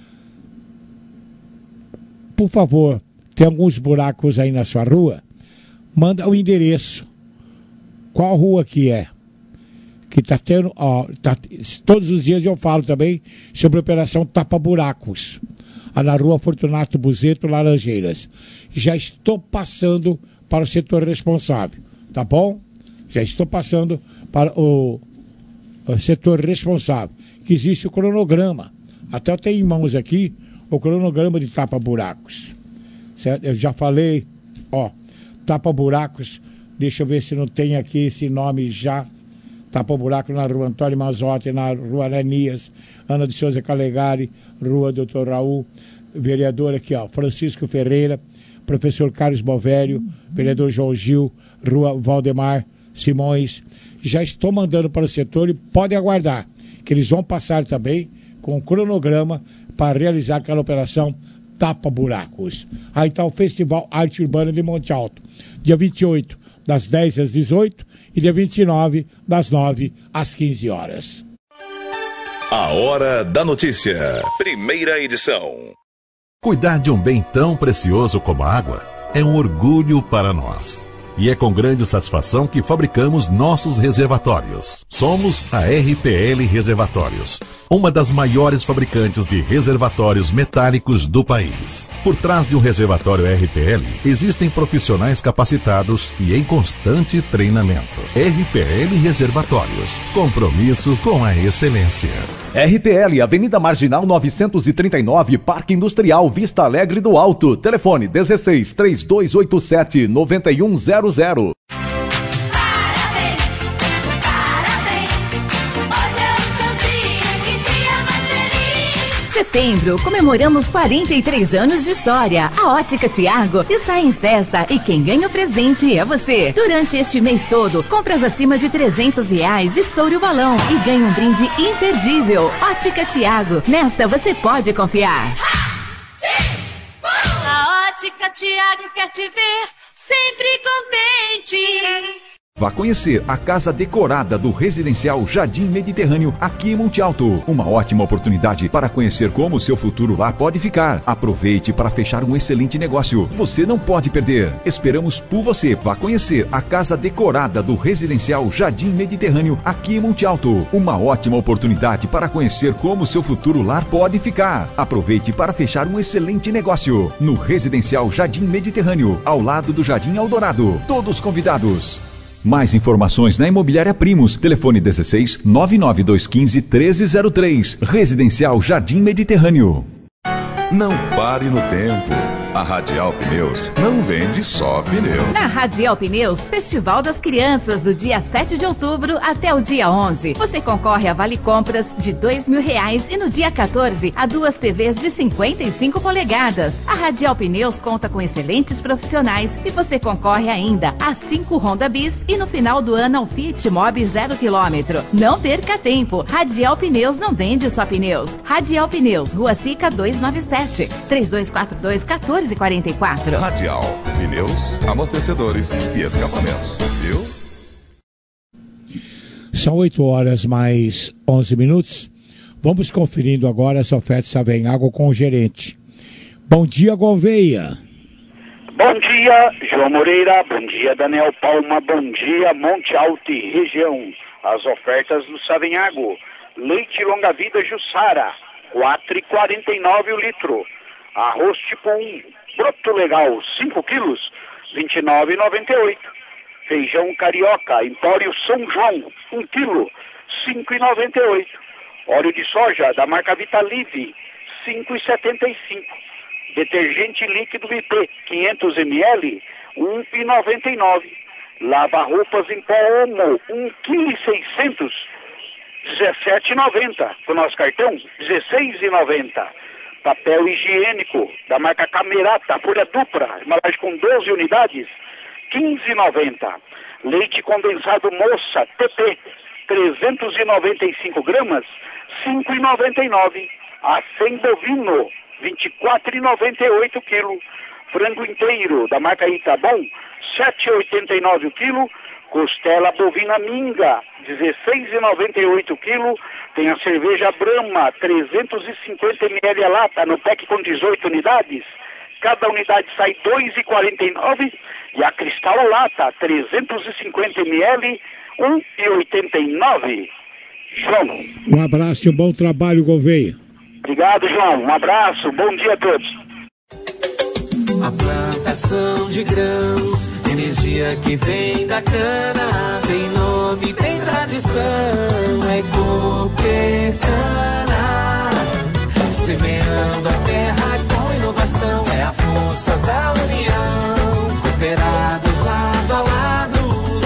por favor, tem alguns buracos aí na sua rua? Manda o endereço. Qual rua que é? Que está tendo, ó, tá, todos os dias eu falo também sobre a operação Tapa Buracos, na rua Fortunato Buzeto, Laranjeiras. Já estou passando para o setor responsável, tá bom? Já estou passando para o, o setor responsável, que existe o cronograma. Até eu tenho em mãos aqui o cronograma de Tapa Buracos. Certo? Eu já falei, ó, Tapa Buracos, deixa eu ver se não tem aqui esse nome já. Tapa Buraco na rua Antônio Mazotti, na rua Ananias, Ana de Souza Calegari, rua doutor Raul, vereador aqui, ó, Francisco Ferreira, professor Carlos Bovério, vereador João Gil, rua Valdemar Simões, já estou mandando para o setor e podem aguardar, que eles vão passar também com o cronograma para realizar aquela operação tapa-buracos. Aí está o Festival Arte Urbana de Monte Alto, dia vinte e oito, das dez às dezoito, e dia vinte e nove, das nove às quinze horas. A Hora da Notícia, primeira edição. Cuidar de um bem tão precioso como a água é um orgulho para nós. E é com grande satisfação que fabricamos nossos reservatórios. Somos a R P L Reservatórios, uma das maiores fabricantes de reservatórios metálicos do país. Por trás de um reservatório R P L, existem profissionais capacitados e em constante treinamento. R P L Reservatórios, compromisso com a excelência. R P L, Avenida Marginal novecentos e trinta e nove, Parque Industrial, Vista Alegre do Alto. Telefone dezesseis, três dois oito sete, nove um zero zero. Setembro, comemoramos quarenta e três anos de história. A Ótica Tiago está em festa e quem ganha o presente é você. Durante este mês todo, compras acima de trezentos reais, estoure o balão e ganhe um brinde imperdível. Ótica Tiago, nesta você pode confiar. A Ótica Tiago quer te ver sempre contente. Vá conhecer a casa decorada do Residencial Jardim Mediterrâneo, aqui em Monte Alto. Uma ótima oportunidade para conhecer como o seu futuro lá pode ficar. Aproveite para fechar um excelente negócio. Você não pode perder. Esperamos por você. Vá conhecer a casa decorada do Residencial Jardim Mediterrâneo, aqui em Monte Alto. Uma ótima oportunidade para conhecer como o seu futuro lar pode ficar. Aproveite para fechar um excelente negócio. No Residencial Jardim Mediterrâneo, ao lado do Jardim Eldorado. Todos convidados. Mais informações na Imobiliária Primos. Telefone dezesseis, nove nove dois um cinco, um três zero três. Residencial Jardim Mediterrâneo. Não pare no tempo. A Radial Pneus não vende só pneus. Na Radial Pneus, Festival das Crianças, do dia sete de outubro até o dia onze. Você concorre a vale compras de dois mil reais e no dia quatorze a duas T Vs de cinquenta e cinco polegadas. A Radial Pneus conta com excelentes profissionais e você concorre ainda a cinco Honda Bis e no final do ano ao Fiat Mobi zero quilômetro. Não perca tempo. Radial Pneus não vende só pneus. Radial Pneus, Rua Sica duzentos e noventa e sete, três dois quatro dois, um quatro quatro quatro. Radial, pneus, amortecedores e escapamentos, viu? São oito horas mais onze minutos. Vamos conferindo agora essa oferta Savenhago com o gerente. Bom dia, Gouveia. Bom dia, João Moreira. Bom dia, Daniel Palma. Bom dia, Monte Alto e região. As ofertas do Savenhago. Leite longa-vida Jussara, quatro reais e quarenta e nove centavos o litro. Arroz tipo um, broto legal, cinco quilos, vinte e nove reais e noventa e oito centavos. Feijão carioca, Empório São João, um quilo, cinco reais e noventa e oito centavos. Óleo de soja da marca Vitalive, cinco reais e setenta e cinco centavos. Detergente líquido I P, quinhentos mililitros, um real e noventa e nove centavos. Lava-roupas em pó Omo, um quilo e seiscentos, dezessete reais e noventa centavos. Com nosso cartão, dezesseis reais e noventa centavos. Papel higiênico da marca Camerata, folha dupla, embalagem com doze unidades, quinze reais e noventa centavos. Leite condensado Moça, T P, trezentos e noventa e cinco gramas, cinco reais e noventa e nove centavos. Acém bovino, vinte e quatro reais e noventa e oito centavos quilo. Frango inteiro da marca Itabom, sete reais e oitenta e nove centavos o quilo. Costela bovina Minga, dezesseis reais e noventa e oito centavos quilo. Tem a cerveja Brahma, trezentos e cinquenta mililitros a lata, no pack com dezoito unidades. Cada unidade sai dois reais e quarenta e nove centavos. E a Cristal a lata, trezentos e cinquenta mililitros, um real e oitenta e nove centavos. João. Um abraço e um bom trabalho, Gouveia. Obrigado, João. Um abraço. Bom dia a todos. A plantação de grãos, energia que vem da cana, tem nome, tem tradição, é Coopercana. Semeando a terra com inovação, é a força da união. Cooperados lado a lado,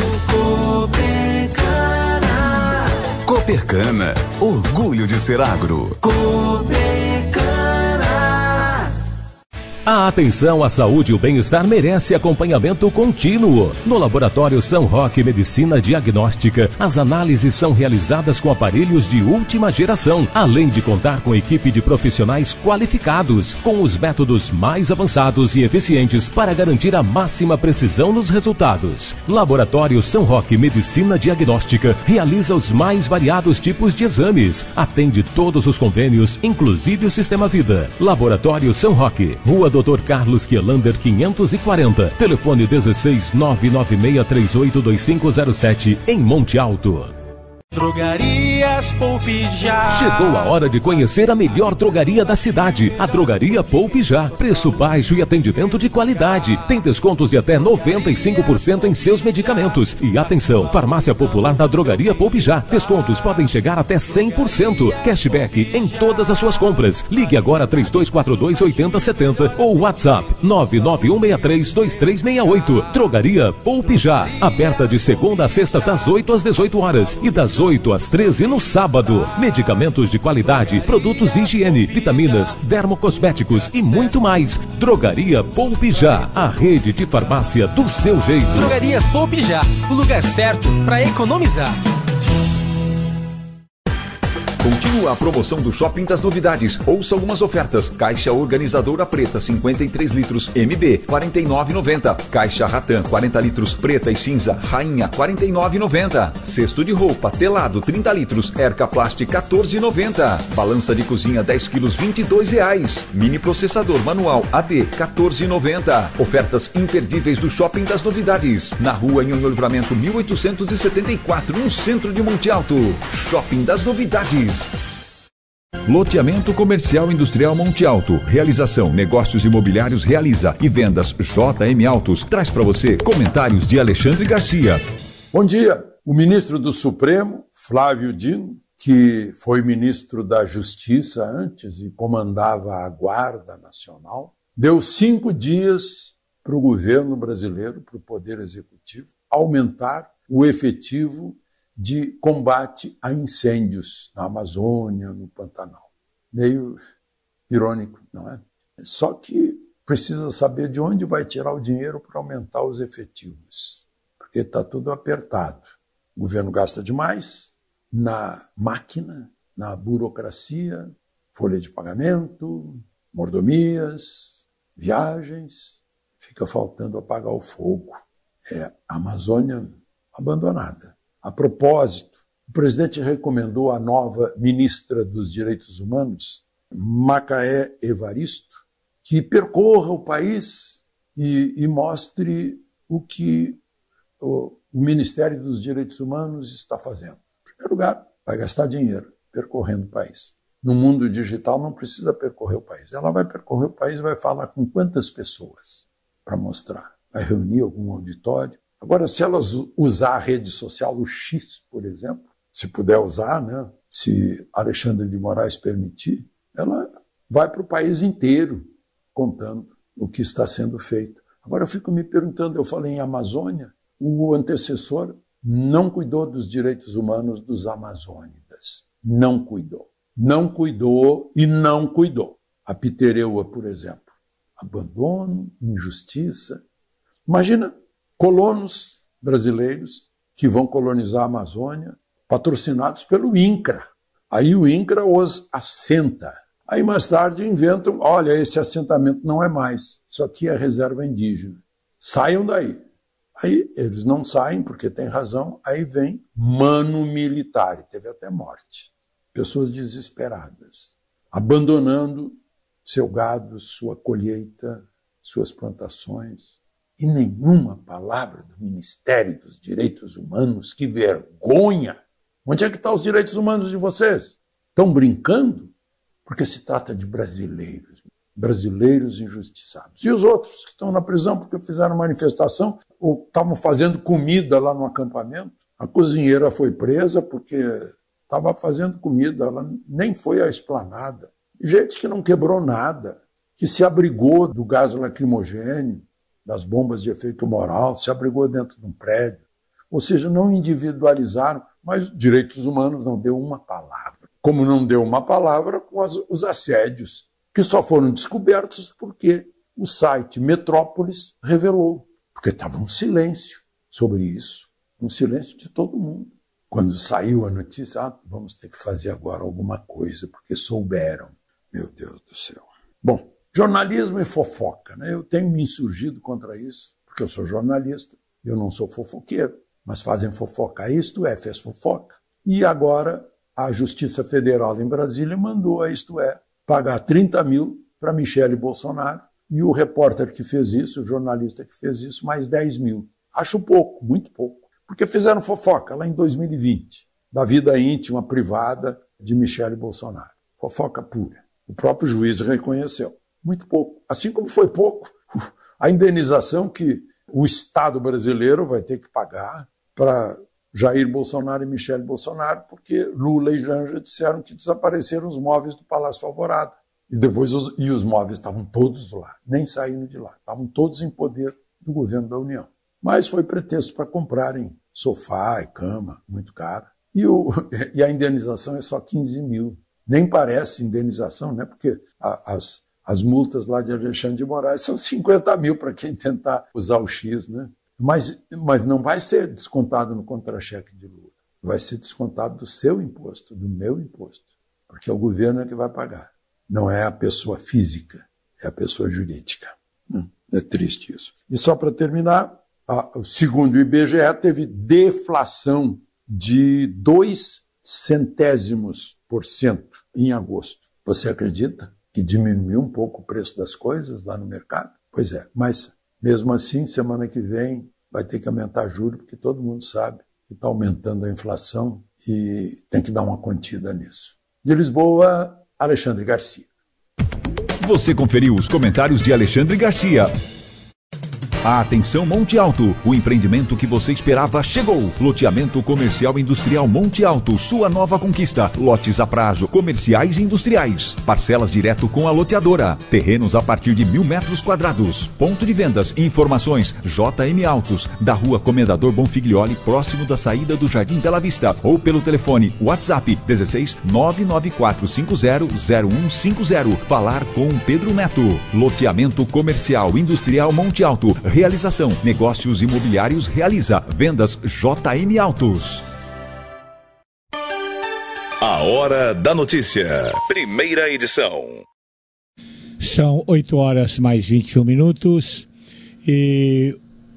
Coopercana. Coopercana, orgulho de ser agro. Coopercana. A atenção à saúde e o bem-estar merece acompanhamento contínuo. No Laboratório São Roque Medicina Diagnóstica, as análises são realizadas com aparelhos de última geração, além de contar com equipe de profissionais qualificados, com os métodos mais avançados e eficientes para garantir a máxima precisão nos resultados. Laboratório São Roque Medicina Diagnóstica realiza os mais variados tipos de exames, atende todos os convênios, inclusive o Sistema Vida. Laboratório São Roque, Rua doutor Carlos Quielander quinhentos e quarenta, telefone dezesseis nove nove seis três oito dois cinco zero sete, em Monte Alto. Drogarias Poupe Já. Chegou a hora de conhecer a melhor drogaria da cidade, a Drogaria Poupe Já. Preço baixo e atendimento de qualidade. Tem descontos de até noventa e cinco por cento em seus medicamentos. E atenção, farmácia popular da Drogaria Poupe Já. Descontos podem chegar até cem por cento. Cashback em todas as suas compras. Ligue agora três dois quatro dois oito zero sete zero ou WhatsApp nove nove um seis três dois três seis oito. Drogaria Poupe Já. Aberta de segunda a sexta das oito às dezoito horas e das oito às treze no sábado. Medicamentos de qualidade, produtos de higiene, vitaminas, dermocosméticos e muito mais. Drogaria Poupe Já, a rede de farmácia do seu jeito. Drogarias Poupe Já, o lugar certo para economizar. Continua a promoção do Shopping das Novidades. Ouça algumas ofertas. Caixa organizadora preta cinquenta e três litros M B quarenta e nove reais e noventa centavos. Caixa Ratan quarenta litros preta e cinza Rainha quarenta e nove reais e noventa centavos. Cesto de roupa telado trinta litros Erca Plast quatorze reais e noventa centavos. Balança de cozinha dez quilos vinte e dois reais. Mini processador manual A D quatorze reais e noventa centavos. Ofertas imperdíveis do Shopping das Novidades. Na rua Nhonhô Livramento mil oitocentos e setenta e quatro, no centro de Monte Alto. Shopping das Novidades. Loteamento Comercial Industrial Monte Alto. Realização, negócios imobiliários realiza e vendas J M Autos. Traz para você comentários de Alexandre Garcia. Bom dia. O ministro do Supremo, Flávio Dino, que foi ministro da Justiça antes e comandava a Guarda Nacional, deu cinco dias para o governo brasileiro, para o Poder Executivo, aumentar o efetivo de combate a incêndios na Amazônia, no Pantanal. Meio irônico, não é? Só que precisa saber de onde vai tirar o dinheiro para aumentar os efetivos, porque está tudo apertado. O governo gasta demais na máquina, na burocracia, folha de pagamento, mordomias, viagens, fica faltando apagar o fogo. É a Amazônia abandonada. A propósito, o presidente recomendou à nova ministra dos Direitos Humanos, Macaé Evaristo, que percorra o país e, e mostre o que o, o Ministério dos Direitos Humanos está fazendo. Em primeiro lugar, vai gastar dinheiro percorrendo o país. No mundo digital não precisa percorrer o país. Ela vai percorrer o país e vai falar com quantas pessoas para mostrar. Vai reunir algum auditório. Agora, se ela usar a rede social, o X, por exemplo, se puder usar, né? Se Alexandre de Moraes permitir, ela vai para o país inteiro contando o que está sendo feito. Agora eu fico me perguntando, eu falei em Amazônia, o antecessor não cuidou dos direitos humanos dos amazônidas. Não cuidou. Não cuidou e não cuidou. A Pitereua, por exemplo. Abandono, injustiça. Imagina colonos brasileiros que vão colonizar a Amazônia, patrocinados pelo INCRA. Aí o INCRA os assenta. Aí mais tarde inventam, olha, esse assentamento não é mais, isso aqui é reserva indígena. Saiam daí. Aí eles não saem porque tem razão, aí vem mano militar, teve até morte. Pessoas desesperadas, abandonando seu gado, sua colheita, suas plantações. E nenhuma palavra do Ministério dos Direitos Humanos, que vergonha! Onde é que estão os direitos humanos de vocês? Estão brincando? Porque se trata de brasileiros, brasileiros injustiçados. E os outros que estão na prisão porque fizeram manifestação ou estavam fazendo comida lá no acampamento? A cozinheira foi presa porque estava fazendo comida, ela nem foi à esplanada. Gente que não quebrou nada, que se abrigou do gás lacrimogêneo, das bombas de efeito moral, se abrigou dentro de um prédio. Ou seja, não individualizaram, mas direitos humanos não deu uma palavra. Como não deu uma palavra com as, os assédios, que só foram descobertos porque o site Metrópolis revelou, porque estava um silêncio sobre isso, um silêncio de todo mundo. Quando saiu a notícia, ah, vamos ter que fazer agora alguma coisa, porque souberam. Meu Deus do céu. Bom, jornalismo e fofoca, né? Eu tenho me insurgido contra isso, porque eu sou jornalista, eu não sou fofoqueiro, mas fazem fofoca. Isto é, fez fofoca. E agora a Justiça Federal em Brasília mandou a Isto É pagar trinta mil para Michele Bolsonaro, e o repórter que fez isso, o jornalista que fez isso, mais dez mil. Acho pouco, muito pouco. Porque fizeram fofoca lá em dois mil e vinte, da vida íntima, privada de Michele Bolsonaro. Fofoca pura. O próprio juiz reconheceu. Muito pouco. Assim como foi pouco a indenização que o Estado brasileiro vai ter que pagar para Jair Bolsonaro e Michele Bolsonaro, porque Lula e Janja disseram que desapareceram os móveis do Palácio Alvorada. E depois os, e os móveis estavam todos lá, nem saindo de lá. Estavam todos em poder do governo da União. Mas foi pretexto para comprarem sofá e cama, muito caro. E, o, e a indenização é só quinze mil. Nem parece indenização, né? Porque a, as, as multas lá de Alexandre de Moraes são cinquenta mil para quem tentar usar o X, né? Mas, mas não vai ser descontado no contra-cheque de Lula. Vai ser descontado do seu imposto, do meu imposto. Porque é o governo que vai pagar. Não é a pessoa física, é a pessoa jurídica. Hum, é triste isso. E só para terminar, a, segundo o I B G E, teve deflação de dois centésimos por cento em agosto. Você acredita que diminuiu um pouco o preço das coisas lá no mercado? Pois é, mas mesmo assim, semana que vem vai ter que aumentar juros, porque todo mundo sabe que está aumentando a inflação e tem que dar uma contida nisso. De Lisboa, Alexandre Garcia. Você conferiu os comentários de Alexandre Garcia. Atenção Monte Alto, o empreendimento que você esperava chegou. Loteamento comercial industrial Monte Alto, sua nova conquista. Lotes a prazo, comerciais e industriais. Parcelas direto com a loteadora. Terrenos a partir de mil metros quadrados. Ponto de vendas e informações J M Autos, da rua Comendador Bonfiglioli, próximo da saída do Jardim Bela Vista. Ou pelo telefone WhatsApp dezesseis nove nove quatro cinco zero zero um cinco zero. Falar com Pedro Neto. Loteamento comercial industrial Monte Alto. Realização, negócios imobiliários realiza, vendas J M Autos. A Hora da Notícia, primeira edição. São oito horas mais vinte e um minutos e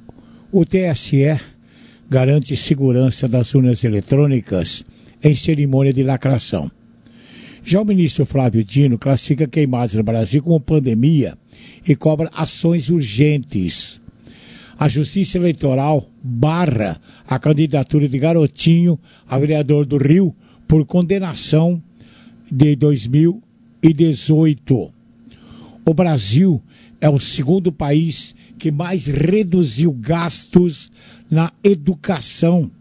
o T S E garante segurança das urnas eletrônicas em cerimônia de lacração. Já o ministro Flávio Dino classifica queimadas no Brasil como pandemia e cobra ações urgentes. A Justiça Eleitoral barra a candidatura de Garotinho a vereador do Rio por condenação de dois mil e dezoito. O Brasil é o segundo país que mais reduziu gastos na educação.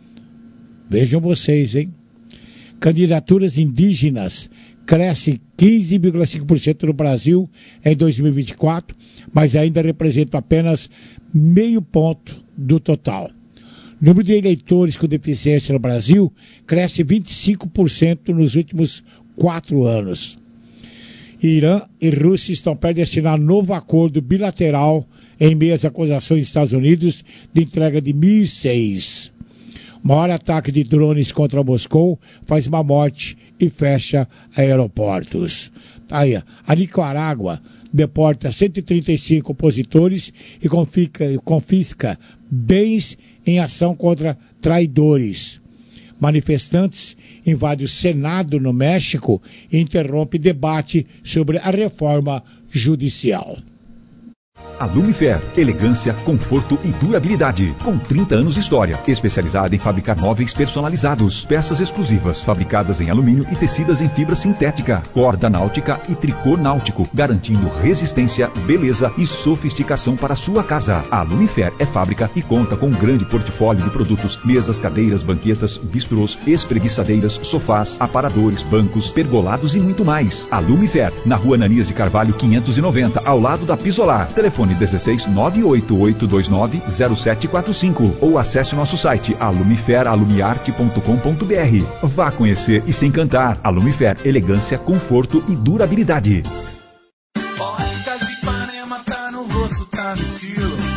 Vejam vocês, hein? Candidaturas indígenas cresce quinze vírgula cinco por cento no Brasil em dois mil e vinte e quatro, mas ainda representam apenas meio ponto do total. O número de eleitores com deficiência no Brasil cresce vinte e cinco por cento nos últimos quatro anos. Irã e Rússia estão perto de assinar novo acordo bilateral em meio às acusações dos Estados Unidos de entrega de mísseis. O maior ataque de drones contra Moscou faz uma morte e fecha aeroportos. Aí, a Nicarágua deporta cento e trinta e cinco opositores e confisca, confisca bens em ação contra traidores. Manifestantes invadem o Senado no México e interrompem debate sobre a reforma judicial. A Lumifer, elegância, conforto e durabilidade. Com trinta anos de história, especializada em fabricar móveis personalizados, peças exclusivas fabricadas em alumínio e tecidas em fibra sintética, corda náutica e tricô náutico, garantindo resistência, beleza e sofisticação para sua casa. A Lumifer é fábrica e conta com um grande portfólio de produtos: mesas, cadeiras, banquetas, bistrôs, espreguiçadeiras, sofás, aparadores, bancos, pergolados e muito mais. A Lumifer, na rua Ananias de Carvalho quinhentos e noventa, ao lado da Pisolar. Telefone dezesseis nove oito oito dois nove zero sete quatro cinco ou acesse o nosso site alumifer alumiarte ponto com ponto br. Vá conhecer e se encantar. A Lumifer, elegância, conforto e durabilidade. Óticas Ipanema tá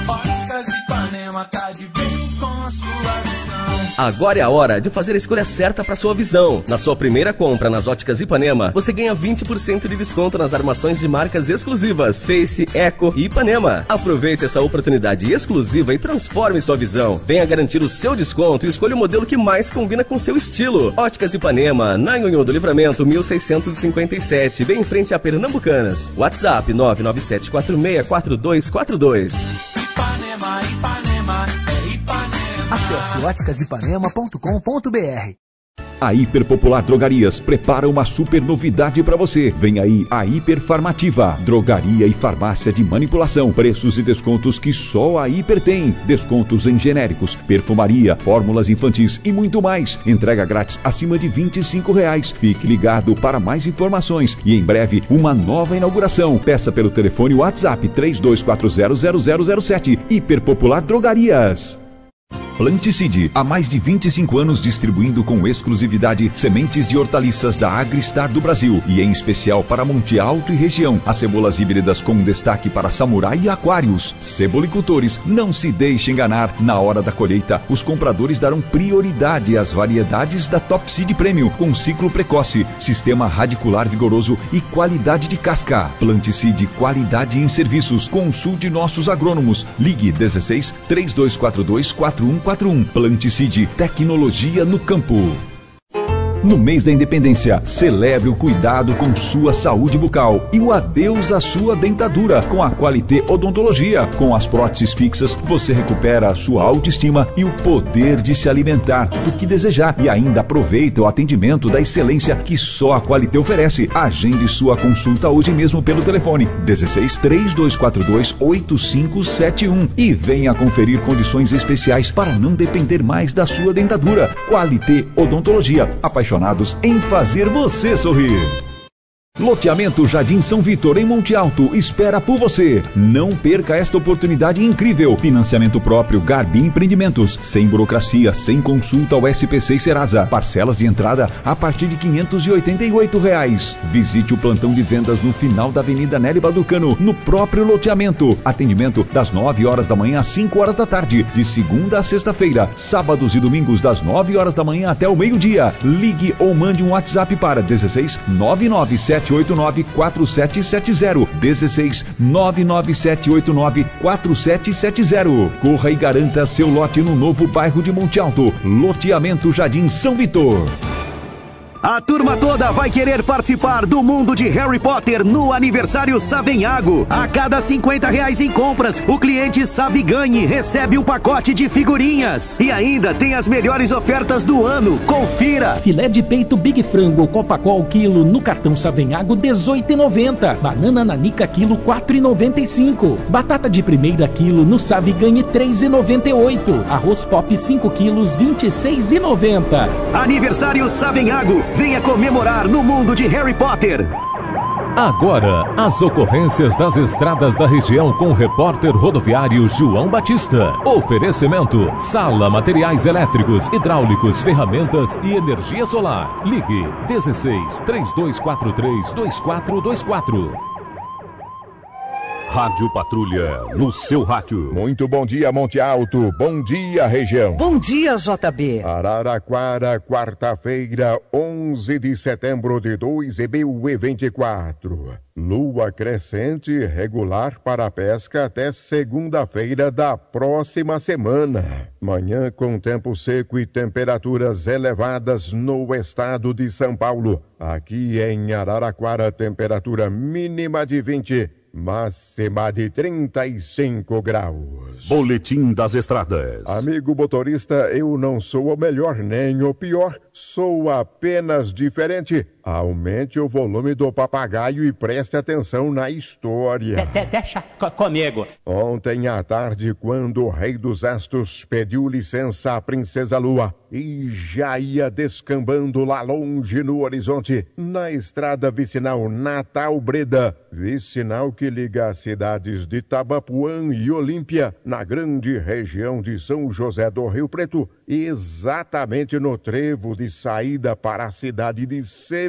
Óticas Ipanema tá de bem com a sua visão. Agora é a hora de fazer a escolha certa para sua visão. Na sua primeira compra nas Óticas Ipanema, você ganha vinte por cento de desconto nas armações de marcas exclusivas Face, Eco e Ipanema. Aproveite essa oportunidade exclusiva e transforme sua visão. Venha garantir o seu desconto e escolha o modelo que mais combina com seu estilo. Óticas Ipanema, na Nhonhô do Livramento mil seiscentos e cinquenta e sete, bem em frente a Pernambucanas. WhatsApp nove nove sete quatro seis quatro dois quatro dois. Ipanema, Ipanema, é Ipanema. Acesse óticas ipanema ponto com ponto b r. A Hiperpopular Drogarias prepara uma super novidade para você. Vem aí a Hiperfarmativa, drogaria e farmácia de manipulação. Preços e descontos que só a Hiper tem. Descontos em genéricos, perfumaria, fórmulas infantis e muito mais. Entrega grátis acima de vinte e cinco reais. Fique ligado para mais informações e em breve uma nova inauguração. Peça pelo telefone WhatsApp três dois quatro zero zero zero zero sete. Hiperpopular Drogarias. Planticide, há mais de vinte e cinco anos distribuindo com exclusividade sementes de hortaliças da Agristar do Brasil e em especial para Monte Alto e região. As cebolas híbridas com destaque para samurai e aquários. Cebolicultores, não se deixe enganar. Na hora da colheita, os compradores darão prioridade às variedades da Top Seed Premium com ciclo precoce, sistema radicular vigoroso e qualidade de casca. Planticide, qualidade em serviços. Consulte nossos agrônomos. Ligue dezesseis, três dois quatro dois, quatro um quatro um. Planticide, tecnologia no campo. No mês da Independência, celebre o cuidado com sua saúde bucal e o adeus à sua dentadura com a Qualité Odontologia. Com as próteses fixas, você recupera a sua autoestima e o poder de se alimentar do que desejar e ainda aproveita o atendimento da excelência que só a Qualité oferece. Agende sua consulta hoje mesmo pelo telefone dezesseis, três dois quatro dois, oito cinco sete um e venha conferir condições especiais para não depender mais da sua dentadura. Qualité Odontologia, apaixonados em fazer você sorrir. Loteamento Jardim São Vitor, em Monte Alto, espera por você. Não perca esta oportunidade incrível. Financiamento próprio Garbi Empreendimentos. Sem burocracia, sem consulta ao S P C e Serasa. Parcelas de entrada a partir de quinhentos e oitenta e oito reais. Visite o plantão de vendas no final da Avenida Nélio Baducano, no próprio loteamento. Atendimento das nove horas da manhã às cinco horas da tarde, de segunda a sexta-feira. Sábados e domingos das nove horas da manhã até o meio-dia. Ligue ou mande um WhatsApp para dezesseis, nove nove sete oito nove quatro sete sete zero. dezesseis, nove nove sete oito nove quatro sete sete zero. Corra e garanta seu lote no novo bairro de Monte Alto. Loteamento Jardim São Vitor. A turma toda vai querer participar do mundo de Harry Potter no aniversário Savenhago. A cada cinquenta reais em compras, o cliente Saviganhe recebe um pacote de figurinhas. E ainda tem as melhores ofertas do ano. Confira! Filé de peito Big Frango Copacol quilo no cartão Savenhago dezoito reais e noventa centavos. Banana nanica quilo quatro reais e noventa e cinco centavos. Batata de primeira quilo no Saviganhe três reais e noventa e oito centavos. Arroz Pop cinco quilos vinte e seis reais e noventa centavos. Aniversário Savenhago. Venha comemorar no mundo de Harry Potter. Agora, as ocorrências das estradas da região com o repórter rodoviário João Batista. Oferecimento: Sala Materiais Elétricos, Hidráulicos, Ferramentas e Energia Solar. Ligue dezesseis, três dois quatro três, dois quatro dois quatro. Rádio Patrulha, no seu rádio. Muito bom dia, Monte Alto. Bom dia, região. Bom dia, J B. Araraquara, quarta-feira, onze de setembro de dois mil e vinte e quatro. Lua crescente regular para a pesca até segunda-feira da próxima semana. Manhã com tempo seco e temperaturas elevadas no estado de São Paulo. Aqui em Araraquara, temperatura mínima de vinte, máxima de trinta e cinco graus. Boletim das Estradas. Amigo motorista, eu não sou o melhor nem o pior, sou apenas diferente. Aumente o volume do papagaio e preste atenção na história. De, de, deixa comigo. Ontem à tarde, quando o Rei dos Astros pediu licença à Princesa Lua e já ia descambando lá longe no horizonte, na estrada vicinal Natal Breda, vicinal que liga as cidades de Tabapuã e Olímpia, na grande região de São José do Rio Preto, exatamente no trevo de saída para a cidade de Severino,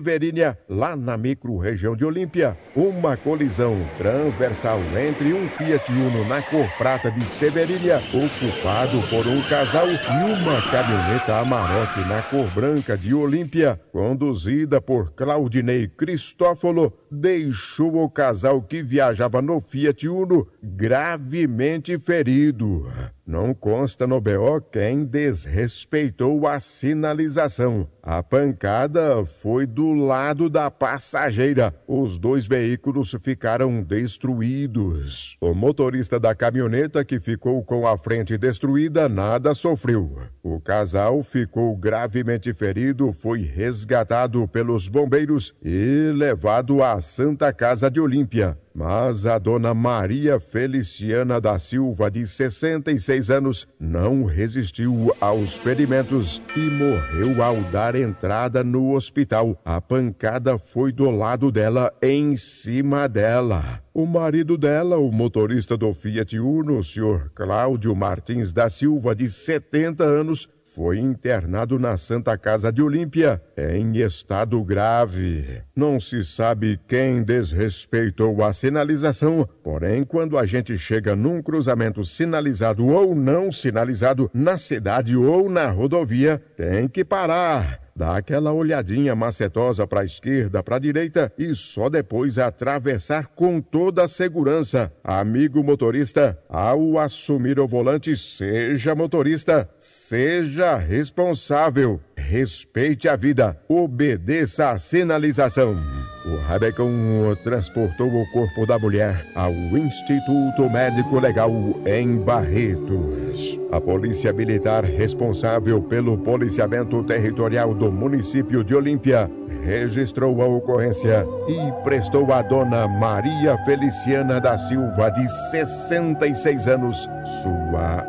Severínia, lá na micro-região de Olímpia. Uma colisão transversal entre um Fiat Uno na cor prata de Severínia, ocupado por um casal, e uma caminhoneta Amarok na cor branca de Olímpia, conduzida por Claudinei Cristófolo, deixou o casal que viajava no Fiat Uno gravemente ferido. Não consta no B O quem desrespeitou a sinalização. A pancada foi do lado da passageira. Os dois veículos ficaram destruídos. O motorista da caminhoneta, que ficou com a frente destruída, nada sofreu. O casal ficou gravemente ferido, foi resgatado pelos bombeiros e levado à Santa Casa de Olímpia. Mas a dona Maria Feliciana da Silva, de sessenta e seis anos, não resistiu aos ferimentos e morreu ao dar entrada no hospital. A pancada foi do lado dela, em cima dela. O marido dela, o motorista do Fiat Uno, o senhor Cláudio Martins da Silva, de setenta anos, foi internado na Santa Casa de Olímpia em estado grave. Não se sabe quem desrespeitou a sinalização, porém, quando a gente chega num cruzamento sinalizado ou não sinalizado, na cidade ou na rodovia, tem que parar. Dá aquela olhadinha macetosa para a esquerda, para a direita e só depois atravessar com toda a segurança. Amigo motorista, ao assumir o volante, seja motorista, seja responsável, respeite a vida, obedeça a sinalização. O Rabecão transportou o corpo da mulher ao Instituto Médico Legal em Barretos. A polícia militar responsável pelo policiamento territorial do município de Olímpia registrou a ocorrência e prestou à dona Maria Feliciana da Silva, de sessenta e seis anos, sua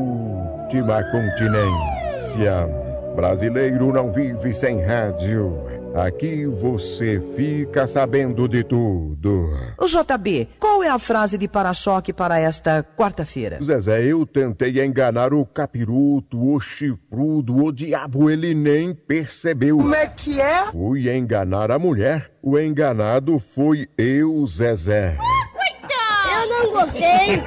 última continência. Brasileiro não vive sem rádio. Aqui você fica sabendo de tudo. O J B, qual é a frase de para-choque para esta quarta-feira? Zezé, eu tentei enganar o capiroto, o chifrudo, o diabo, ele nem percebeu. Como é que é? Fui enganar a mulher, o enganado foi eu, Zezé. Eu não gostei.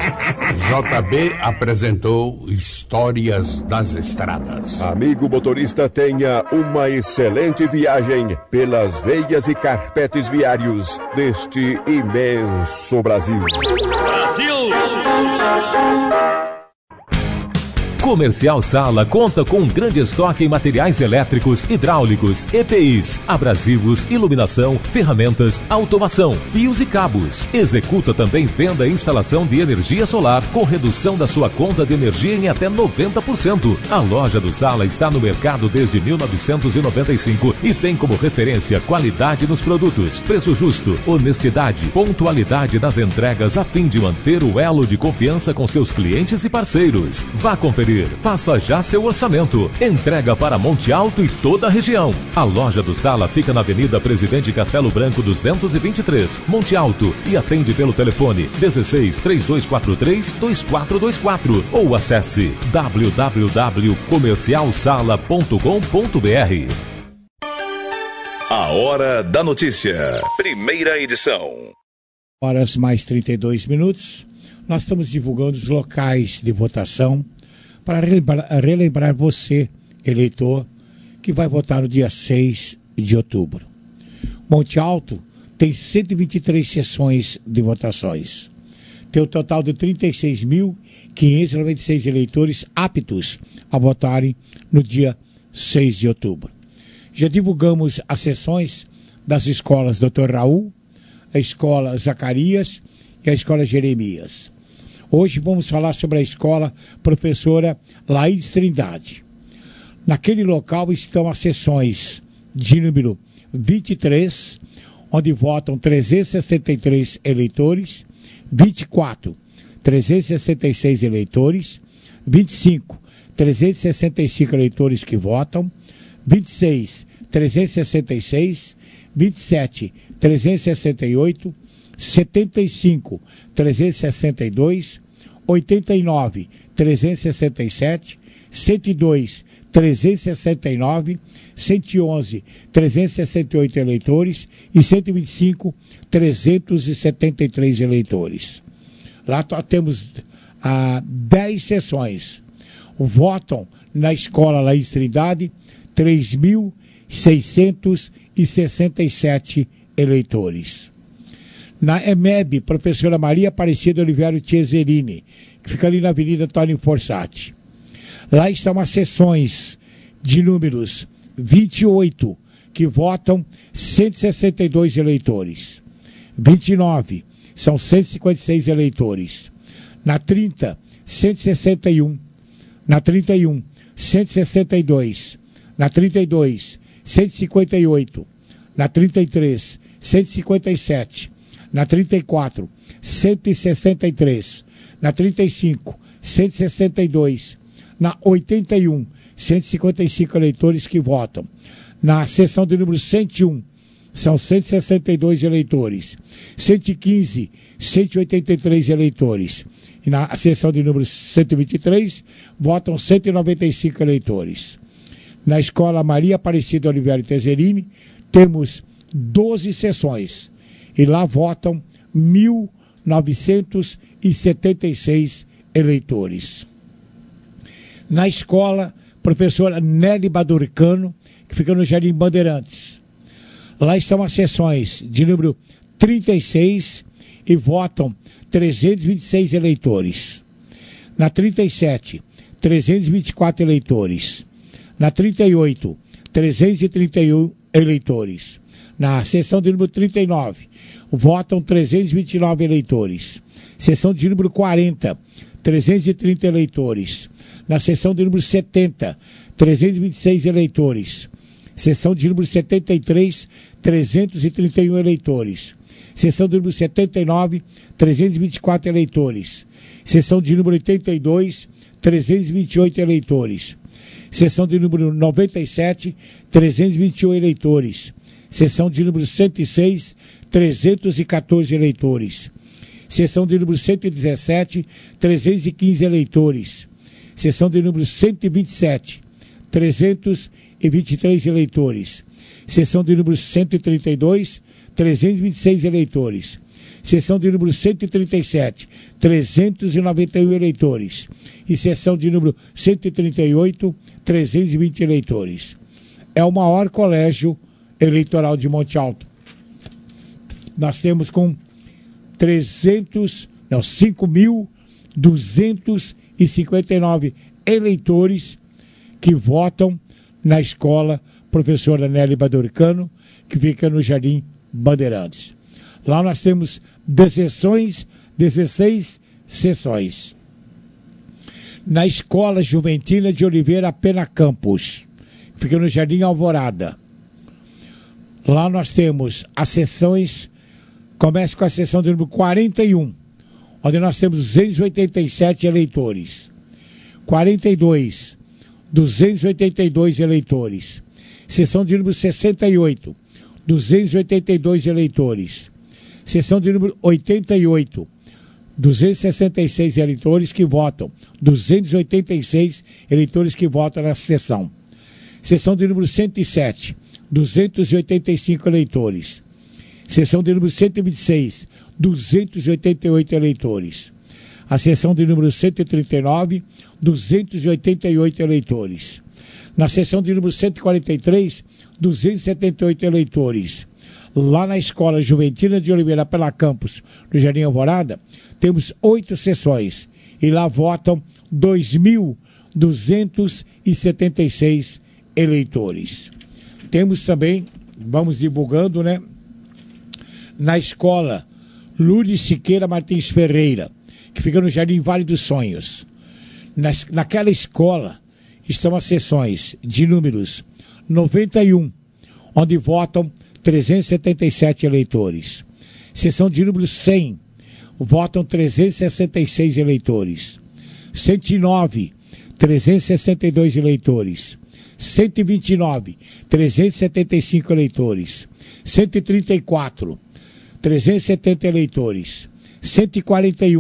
J B apresentou Histórias das Estradas. Amigo motorista, tenha uma excelente viagem pelas veias e carpetes viários deste imenso Brasil. Brasil! Comercial Sala conta com um grande estoque em materiais elétricos, hidráulicos, E P Is, abrasivos, iluminação, ferramentas, automação, fios e cabos. Executa também venda e instalação de energia solar com redução da sua conta de energia em até noventa por cento. A loja do Sala está no mercado desde mil novecentos e noventa e cinco e tem como referência qualidade nos produtos, preço justo, honestidade, pontualidade nas entregas a fim de manter o elo de confiança com seus clientes e parceiros. Vá conferir. Faça já seu orçamento. Entrega para Monte Alto e toda a região. A loja do Sala fica na Avenida Presidente Castelo Branco duzentos e vinte e três, Monte Alto, e atende pelo telefone dezesseis, três dois quatro três, dois quatro dois quatro ou acesse w w w ponto comercial sala ponto com ponto b r. A Hora da Notícia, primeira edição. Horas mais trinta e dois minutos. Nós estamos divulgando os locais de votação para relembrar, relembrar você, eleitor, que vai votar no dia seis de outubro. Monte Alto tem cento e vinte e três sessões de votações. Tem um total de trinta e seis mil quinhentos e noventa e seis eleitores aptos a votarem no dia seis de outubro. Já divulgamos as sessões das escolas doutor Raul, a escola Zacarias e a escola Jeremias. Hoje vamos falar sobre a escola professora Laís Trindade. Naquele local estão as sessões de número vinte e três, onde votam trezentos e sessenta e três eleitores, vinte e quatro, trezentos e sessenta e seis eleitores, vinte e cinco, trezentos e sessenta e cinco eleitores que votam, vinte e seis, trezentos e sessenta e seis, vinte e sete, trezentos e sessenta e oito, setenta e cinco, trezentos e sessenta e dois, oitenta e nove, trezentos e sessenta e sete, cento e dois, trezentos e sessenta e nove, cento e onze, trezentos e sessenta e oito eleitores e cento e vinte e cinco, trezentos e setenta e três eleitores. Lá temos ah, dez sessões. Votam na escola Laís Trindade três mil seiscentos e sessenta e sete eleitores. Na E M E B, professora Maria Aparecida Oliveira Tieserini, que fica ali na Avenida Tony Forsatti. Lá estão as sessões de números vinte e oito, que votam cento e sessenta e dois eleitores. vinte e nove, são cento e cinquenta e seis eleitores. Na trinta, cento e sessenta e um. Na trinta e um, cento e sessenta e dois. Na trinta e dois, cento e cinquenta e oito. Na trinta e três, cento e cinquenta e sete. Na trinta e quatro, cento e sessenta e três. Na trinta e cinco, cento e sessenta e dois. Na oitenta e um, cento e cinquenta e cinco eleitores que votam. Na seção de número cento e um, são cento e sessenta e dois eleitores. cento e quinze, cento e oitenta e três eleitores. E na seção de número cento e vinte e três, votam cento e noventa e cinco eleitores. Na escola Maria Aparecida Oliveira Tieserini, temos doze sessões. E lá votam mil novecentos e setenta e seis eleitores. Na escola, professora Nelly Badurcano, que fica no Jardim Bandeirantes. Lá estão as sessões de número trinta e seis e votam trezentos e vinte e seis eleitores. Na trinta e sete, trezentos e vinte e quatro eleitores. Na trinta e oito, trezentos e trinta e um eleitores. Na sessão de número trinta e nove, votam trezentos e vinte e nove eleitores. Sessão de número quarenta, trezentos e trinta eleitores. Na sessão de número setenta, trezentos e vinte e seis eleitores. Sessão de número setenta e três, trezentos e trinta e um eleitores. Sessão de número setenta e nove, trezentos e vinte e quatro eleitores. Sessão de número oitenta e dois, trezentos e vinte e oito eleitores. Sessão de número noventa e sete, trezentos e vinte e um eleitores. Sessão de número cento e seis, trezentos e quatorze eleitores. Sessão de número cento e dezessete, trezentos e quinze eleitores. Sessão de número cento e vinte e sete, trezentos e vinte e três eleitores. Sessão de número cento e trinta e dois, trezentos e vinte e seis eleitores. Sessão de número cento e trinta e sete, trezentos e noventa e um eleitores. E sessão de número cento e trinta e oito, trezentos e vinte eleitores. É o maior colégio eleitoral de Monte Alto. Nós temos com trezentos, não, cinco mil duzentos e cinquenta e nove eleitores que votam na escola professora Nelly Badurcano, que fica no Jardim Bandeirantes. Lá nós temos dezesseis, dezesseis sessões. Na escola Juventina de Oliveira Pena Campos, que fica no Jardim Alvorada. Lá nós temos as sessões, começa com a sessão de número quarenta e um, onde nós temos duzentos e oitenta e sete eleitores. quarenta e dois, duzentos e oitenta e dois eleitores. Sessão de número sessenta e oito, duzentos e oitenta e dois eleitores. Sessão de número oitenta e oito, duzentos e sessenta e seis eleitores que votam. duzentos e oitenta e seis eleitores que votam nessa sessão. Sessão de número cento e sete, duzentos e oitenta e cinco eleitores. Sessão de número cento e vinte e seis, duzentos e oitenta e oito eleitores. A sessão de número cento e trinta e nove, duzentos e oitenta e oito eleitores. Na sessão de número cento e quarenta e três, duzentos e setenta e oito eleitores. Lá na escola Juventina de Oliveira Pena Campos, no Jardim Alvorada, temos oito sessões. E lá votam dois mil duzentos e setenta e seis eleitores. Temos também, vamos divulgando, né? Na escola Lourdes Siqueira Martins Ferreira, que fica no Jardim Vale dos Sonhos. Nas, naquela escola estão as sessões de números noventa e um, onde votam trezentos e setenta e sete eleitores. Sessão de número cem, votam trezentos e sessenta e seis eleitores. cento e nove, trezentos e sessenta e dois eleitores. cento e vinte e nove, trezentos e setenta e cinco eleitores. cento e trinta e quatro, trezentos e setenta eleitores. cento e quarenta e um,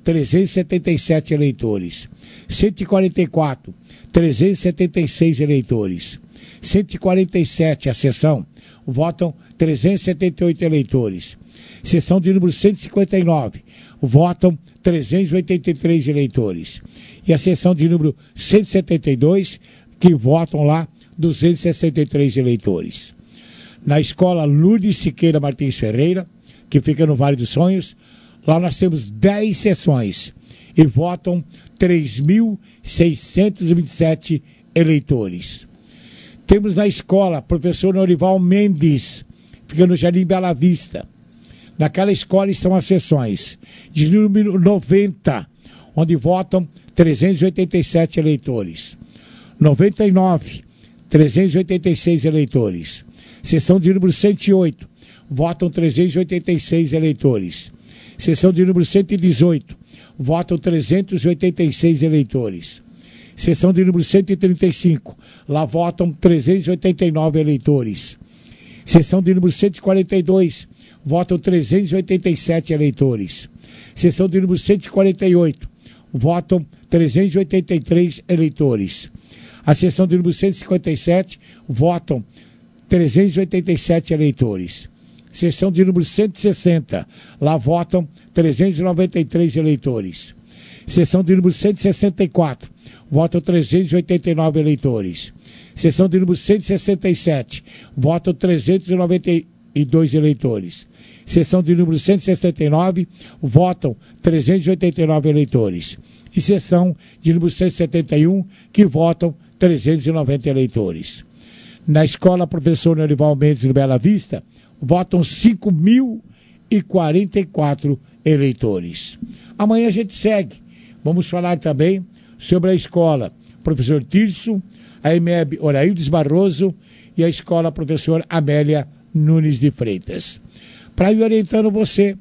trezentos e setenta e sete eleitores. cento e quarenta e quatro, trezentos e setenta e seis eleitores. cento e quarenta e sete, a sessão, votam trezentos e setenta e oito eleitores. Sessão de número cento e cinquenta e nove, votam trezentos e oitenta e três eleitores. E a sessão de número cento e setenta e dois, que votam lá duzentos e sessenta e três eleitores. Na escola Lourdes Siqueira Martins Ferreira, que fica no Vale dos Sonhos, lá nós temos dez sessões e votam três mil seiscentos e vinte e sete eleitores. Temos na escola professor Norival Mendes, fica no Jardim Bela Vista. Naquela escola estão as sessões de número noventa, onde votam trezentos e oitenta e sete eleitores. noventa e nove, trezentos e oitenta e seis eleitores. Sessão de número cento e oito, votam trezentos e oitenta e seis eleitores. Sessão de número cento e dezoito, votam trezentos e oitenta e seis eleitores. Sessão de número cento e trinta e cinco, lá votam trezentos e oitenta e nove eleitores. Sessão de número cento e quarenta e dois, votam trezentos e oitenta e sete eleitores. Sessão de número cento e quarenta e oito, votam trezentos e oitenta e três eleitores. A sessão de número cento e cinquenta e sete, votam trezentos e oitenta e sete eleitores. Sessão de número cento e sessenta, lá votam trezentos e noventa e três eleitores. Sessão de número cento e sessenta e quatro, votam trezentos e oitenta e nove eleitores. Sessão de número cento e sessenta e sete, votam trezentos e noventa e dois eleitores. Sessão de número cento e sessenta e nove, votam trezentos e oitenta e nove eleitores. E sessão de número cento e setenta e um, que votam trezentos e noventa eleitores. Na escola professor Norival Mendes de Bela Vista, votam cinco mil e quarenta e quatro eleitores. Amanhã a gente segue. Vamos falar também sobre a escola professor Tirso, a E M E B Oraildes Barroso e a escola professor Amélia Nunes de Freitas. Para ir orientando você,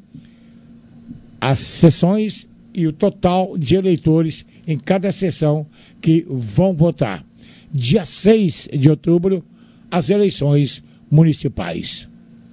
as sessões e o total de eleitores em cada sessão que vão votar. Dia seis de outubro, as eleições municipais.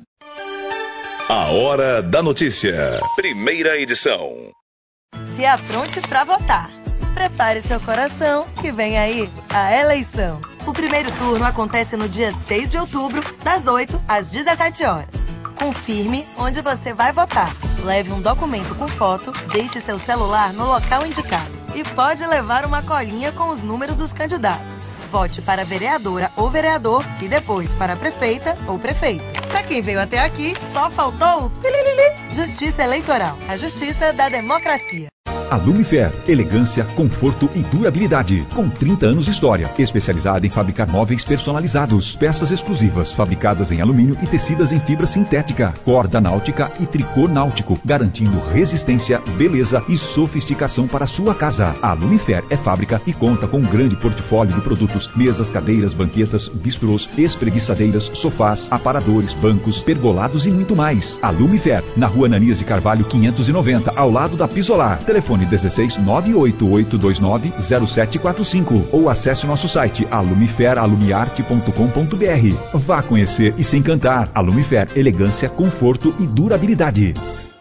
A Hora da Notícia, primeira edição. Se apronte para votar. Prepare seu coração, que vem aí a eleição. O primeiro turno acontece no dia seis de outubro, das oito às dezessete horas. Confirme onde você vai votar. Leve um documento com foto, deixe seu celular no local indicado. E pode levar uma colinha com os números dos candidatos. Vote para vereadora ou vereador e depois para prefeita ou prefeito. Para quem veio até aqui, só faltou o pililili. Justiça Eleitoral, a justiça da democracia. A Lumifer, elegância, conforto e durabilidade. Com trinta anos de história, especializada em fabricar móveis personalizados, peças exclusivas, fabricadas em alumínio e tecidas em fibra sintética, corda náutica e tricô náutico, garantindo resistência, beleza e sofisticação para a sua casa. A Lumifer é fábrica e conta com um grande portfólio de produtos, mesas, cadeiras, banquetas, bistrôs, espreguiçadeiras, sofás, aparadores, bancos, pergolados e muito mais. A Lumifer, na rua Ananias de Carvalho quinhentos e noventa, ao lado da Pisolar. Telefone dezesseis nove oito oito dois nove zero sete quatro cinco ou acesse o nosso site alumifer alumiarte ponto com ponto br. Vá conhecer e se encantar. A Lumifer, elegância, conforto e durabilidade.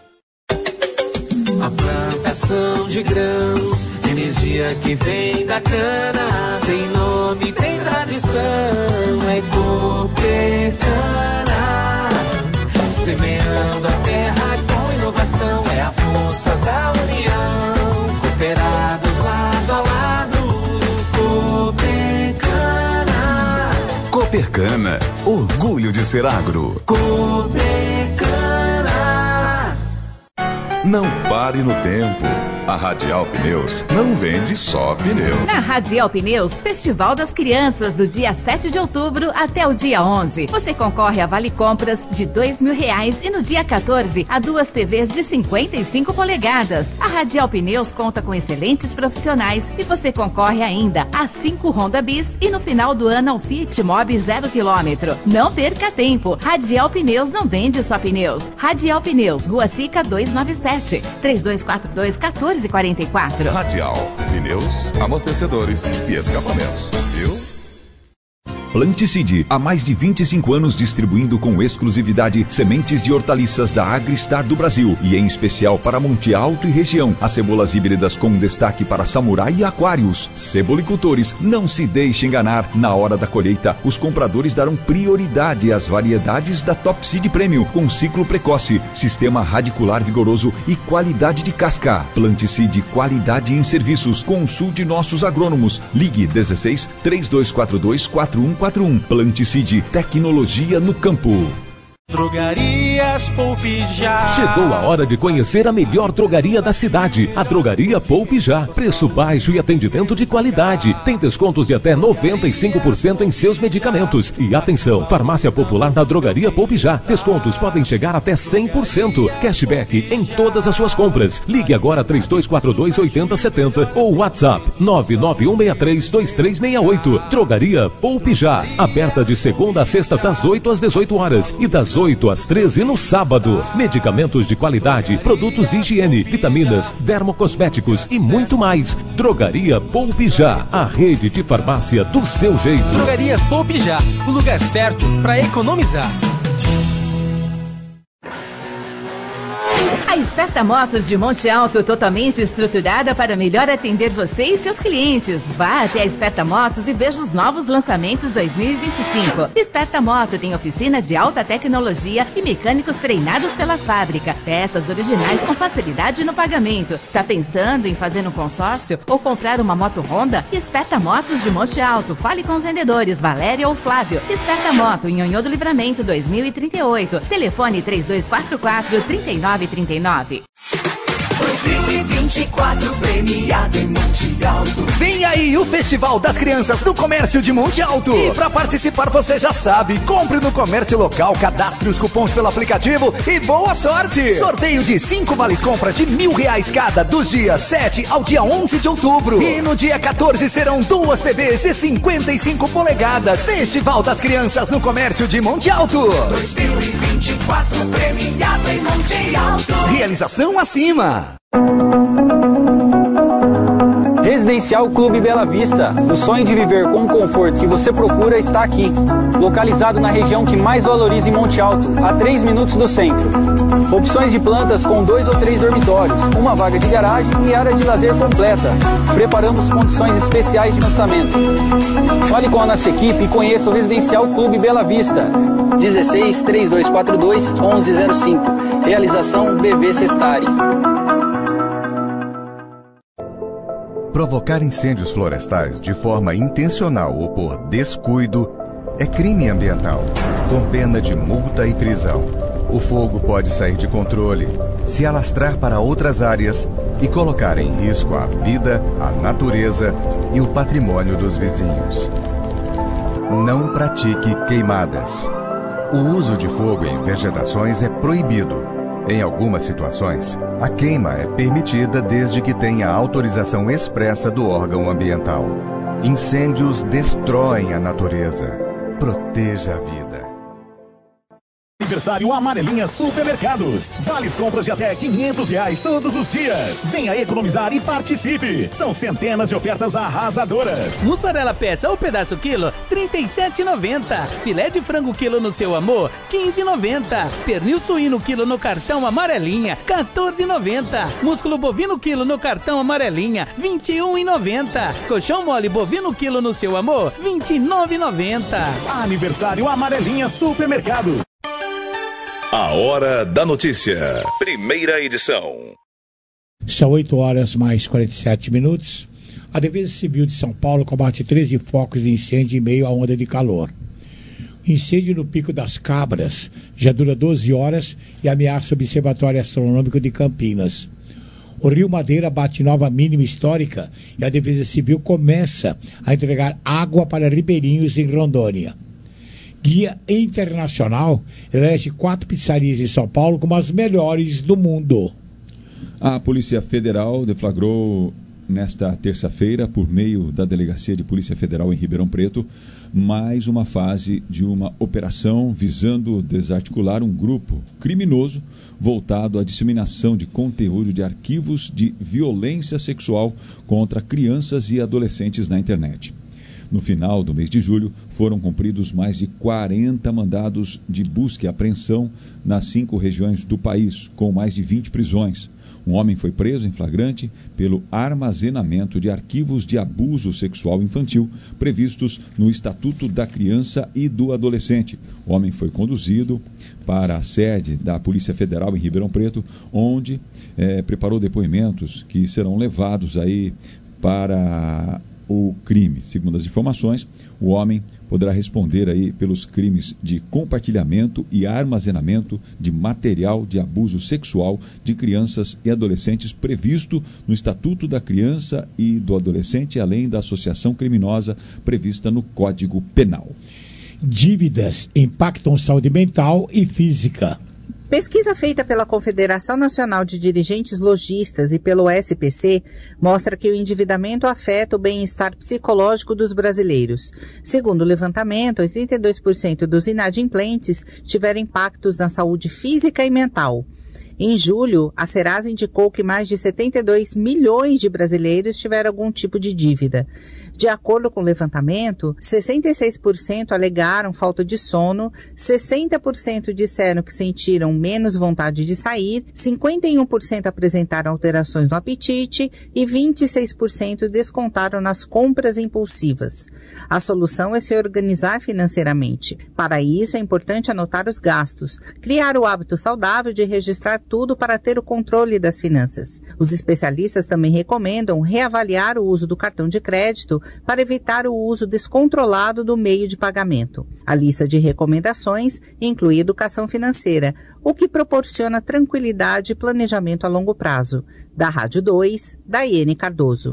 A plantação de grãos, energia que vem da cana, tem nome, tem tradição, é Coopercana. Semeando a terra com inovação, é a força da união. Cooperados lado a lado, Coopercana. Coopercana, orgulho de ser agro. Coopercana. Não pare no tempo. A Radial Pneus não vende só pneus. Na Radial Pneus, Festival das Crianças, do dia sete de outubro até o dia onze. Você concorre a vale compras de dois mil reais e no dia quatorze a duas T Vs de cinquenta e cinco polegadas. A Radial Pneus conta com excelentes profissionais e você concorre ainda a cinco Honda Bis e no final do ano ao Fiat Mobi zero quilômetro. Não perca tempo. Radial Pneus não vende só pneus. Radial Pneus, Rua Sica duzentos e noventa e sete, três dois quatro dois, um quatro quatro quatro. Radial, pneus, amortecedores e escapamentos, viu? Planticide, há mais de vinte e cinco anos distribuindo com exclusividade sementes de hortaliças da Agristar do Brasil e em especial para Monte Alto e região, as cebolas híbridas com destaque para Samurai e Aquários. Cebolicultores, não se deixe enganar, na hora da colheita, os compradores darão prioridade às variedades da Top Seed Premium, com ciclo precoce, sistema radicular vigoroso e qualidade de casca. Planticide, qualidade em serviços. Consulte nossos agrônomos. Ligue dezesseis, três dois quatro dois, quatro um quatro um. Planticide, tecnologia no campo. Drogarias Poupe Já. Chegou a hora de conhecer a melhor drogaria da cidade, a Drogaria Poupe Já. Preço baixo e atendimento de qualidade. Tem descontos de até noventa e cinco por cento em seus medicamentos. E atenção, farmácia popular da Drogaria Poupe Já. Descontos podem chegar até cem por cento. Cashback em todas as suas compras. Ligue agora três dois quatro dois, oito zero sete zero ou WhatsApp nove nove um seis três, dois três seis oito. Drogaria Poupe Já. Aberta de segunda a sexta das oito às dezoito horas e das oito às treze no sábado. Medicamentos de qualidade, produtos de higiene, vitaminas, dermocosméticos e muito mais. Drogaria Poupe Já, a rede de farmácia do seu jeito. Drogarias Poupe Já, o lugar certo para economizar. A Esperta Motos de Monte Alto, totalmente estruturada para melhor atender você e seus clientes. Vá até a Esperta Motos e veja os novos lançamentos dois mil e vinte e cinco. Esperta Moto tem oficina de alta tecnologia e mecânicos treinados pela fábrica. Peças originais com facilidade no pagamento. Está pensando em fazer um consórcio ou comprar uma moto Honda? Esperta Motos de Monte Alto. Fale com os vendedores Valéria ou Flávio. Esperta Moto, em Nhonhô do Livramento dois mil e trinta e oito. Telefone três dois quatro quatro, três nove três nove. dois mil e vinte e quatro premiado em Monte Alto. Vem aí o Festival das Crianças do Comércio de Monte Alto. E para participar você já sabe, compre no comércio local, cadastre os cupons pelo aplicativo e boa sorte! Sorteio de cinco vales compras de mil reais cada dos dias sete ao dia onze de outubro. E no dia quatorze serão duas T Vs de cinquenta e cinco polegadas. Festival das Crianças no Comércio de Monte Alto. dois mil e vinte e quatro premiado em Monte Alto. Realização acima. Residencial Clube Bela Vista. O sonho de viver com o conforto que você procura está aqui. Localizado na região que mais valoriza em Monte Alto, a três minutos do centro. Opções de plantas com dois ou três dormitórios, uma vaga de garagem e área de lazer completa. Preparamos condições especiais de lançamento. Fale com a nossa equipe e conheça o Residencial Clube Bela Vista. dezesseis, três dois quatro dois, onze zero cinco. Realização B V Sestari. Provocar incêndios florestais de forma intencional ou por descuido é crime ambiental, com pena de multa e prisão. O fogo pode sair de controle, se alastrar para outras áreas e colocar em risco a vida, a natureza e o patrimônio dos vizinhos. Não pratique queimadas. O uso de fogo em vegetações é proibido. Em algumas situações, a queima é permitida desde que tenha autorização expressa do órgão ambiental. Incêndios destroem a natureza. Proteja a vida. Aniversário Amarelinha Supermercados. Vales compras de até quinhentos reais todos os dias. Venha economizar e participe. São centenas de ofertas arrasadoras. Mussarela peça ou pedaço quilo, trinta e sete reais e noventa centavos. Filé de frango quilo no Seu Amor, quinze reais e noventa centavos. Pernil suíno quilo no cartão Amarelinha, quatorze reais e noventa centavos. Músculo bovino quilo no cartão Amarelinha, vinte e um reais e noventa centavos. Colchão mole bovino quilo no Seu Amor, vinte e nove reais e noventa centavos. Aniversário Amarelinha Supermercado. A Hora da Notícia. Primeira edição. São oito horas mais quarenta e sete minutos. A Defesa Civil de São Paulo combate treze focos de incêndio em meio à onda de calor. O incêndio no Pico das Cabras já dura doze horas e ameaça o Observatório Astronômico de Campinas. O Rio Madeira bate nova mínima histórica e a Defesa Civil começa a entregar água para ribeirinhos em Rondônia. Guia Internacional elege quatro pizzarias em São Paulo como as melhores do mundo. A Polícia Federal deflagrou nesta terça-feira, por meio da Delegacia de Polícia Federal em Ribeirão Preto, mais uma fase de uma operação visando desarticular um grupo criminoso voltado à disseminação de conteúdo de arquivos de violência sexual contra crianças e adolescentes na internet. No final do mês de julho, foram cumpridos mais de quarenta mandados de busca e apreensão nas cinco regiões do país, com mais de vinte prisões. Um homem foi preso em flagrante pelo armazenamento de arquivos de abuso sexual infantil previstos no Estatuto da Criança e do Adolescente. O homem foi conduzido para a sede da Polícia Federal em Ribeirão Preto, onde eh, preparou depoimentos que serão levados aí para o crime. Segundo as informações, o homem poderá responder aí pelos crimes de compartilhamento e armazenamento de material de abuso sexual de crianças e adolescentes previsto no Estatuto da Criança e do Adolescente, além da associação criminosa prevista no Código Penal. Dívidas impactam saúde mental e física. Pesquisa feita pela Confederação Nacional de Dirigentes Logistas e pelo S P C mostra que o endividamento afeta o bem-estar psicológico dos brasileiros. Segundo o levantamento, oitenta e dois por cento dos inadimplentes tiveram impactos na saúde física e mental. Em julho, a Serasa indicou que mais de setenta e dois milhões de brasileiros tiveram algum tipo de dívida. De acordo com o levantamento, sessenta e seis por cento alegaram falta de sono, sessenta por cento disseram que sentiram menos vontade de sair, cinquenta e um por cento apresentaram alterações no apetite e vinte e seis por cento descontaram nas compras impulsivas. A solução é se organizar financeiramente. Para isso, é importante anotar os gastos, criar o hábito saudável de registrar tudo para ter o controle das finanças. Os especialistas também recomendam reavaliar o uso do cartão de crédito para evitar o uso descontrolado do meio de pagamento. A lista de recomendações inclui educação financeira, o que proporciona tranquilidade e planejamento a longo prazo. Da Rádio dois, Daiane Cardoso.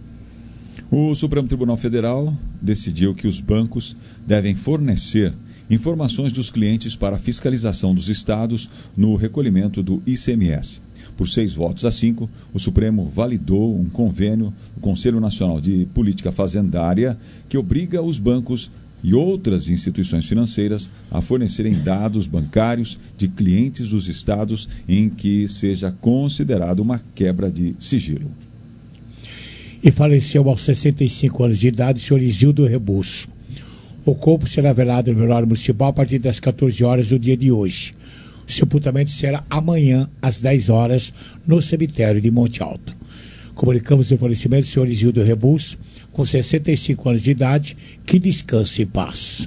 O Supremo Tribunal Federal decidiu que os bancos devem fornecer informações dos clientes para a fiscalização dos estados no recolhimento do I C M S. Por seis votos a cinco, o Supremo validou um convênio do Conselho Nacional de Política Fazendária que obriga os bancos e outras instituições financeiras a fornecerem dados bancários de clientes dos estados em que seja considerado uma quebra de sigilo. E faleceu aos sessenta e cinco anos de idade o senhor Isildo Rebouço. O corpo será velado no velório municipal a partir das quatorze horas do dia de hoje. O sepultamento será amanhã, às dez horas, no cemitério de Monte Alto. Comunicamos o falecimento do senhor Isildo Rebouço, com sessenta e cinco anos de idade, que descanse em paz.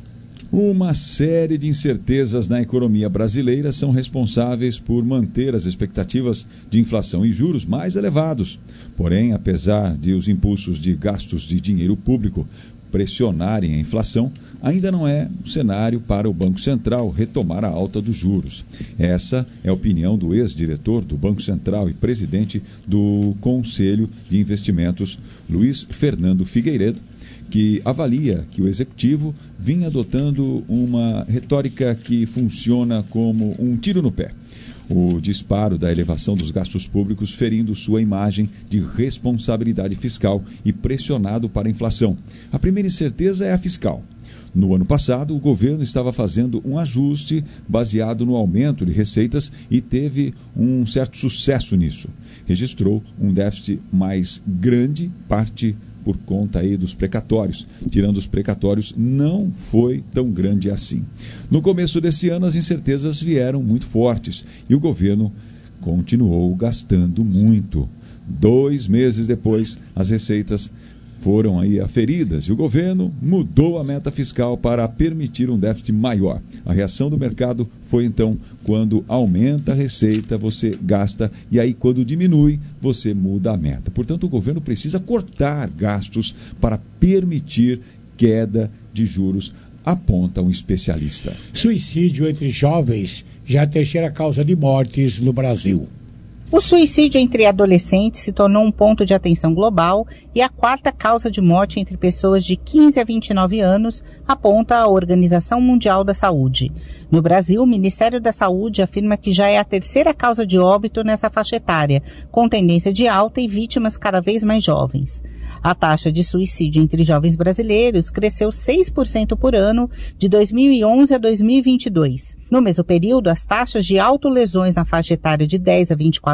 Uma série de incertezas na economia brasileira são responsáveis por manter as expectativas de inflação e juros mais elevados. Porém, apesar de os impulsos de gastos de dinheiro público pressionarem a inflação, ainda não é um cenário para o Banco Central retomar a alta dos juros. Essa é a opinião do ex-diretor do Banco Central e presidente do Conselho de Investimentos, Luiz Fernando Figueiredo, que avalia que o executivo vinha adotando uma retórica que funciona como um tiro no pé. O disparo da elevação dos gastos públicos ferindo sua imagem de responsabilidade fiscal e pressionado para a inflação. A primeira incerteza é a fiscal. No ano passado, o governo estava fazendo um ajuste baseado no aumento de receitas e teve um certo sucesso nisso. Registrou um déficit mais grande, parte por conta aí dos precatórios. Tirando os precatórios, não foi tão grande assim. No começo desse ano, as incertezas vieram muito fortes e o governo continuou gastando muito. Dois meses depois, as receitas foram aí aferidas e o governo mudou a meta fiscal para permitir um déficit maior. A reação do mercado foi então quando aumenta a receita, você gasta, e aí quando diminui, você muda a meta. Portanto, o governo precisa cortar gastos para permitir queda de juros, aponta um especialista. Suicídio entre jovens já é a terceira causa de mortes no Brasil. O suicídio entre adolescentes se tornou um ponto de atenção global e a quarta causa de morte entre pessoas de quinze a vinte e nove anos, aponta a Organização Mundial da Saúde. No Brasil, o Ministério da Saúde afirma que já é a terceira causa de óbito nessa faixa etária, com tendência de alta e vítimas cada vez mais jovens. A taxa de suicídio entre jovens brasileiros cresceu seis por cento por ano de dois mil e onze a dois mil e vinte e dois. No mesmo período, as taxas de autolesões na faixa etária de dez a vinte e quatro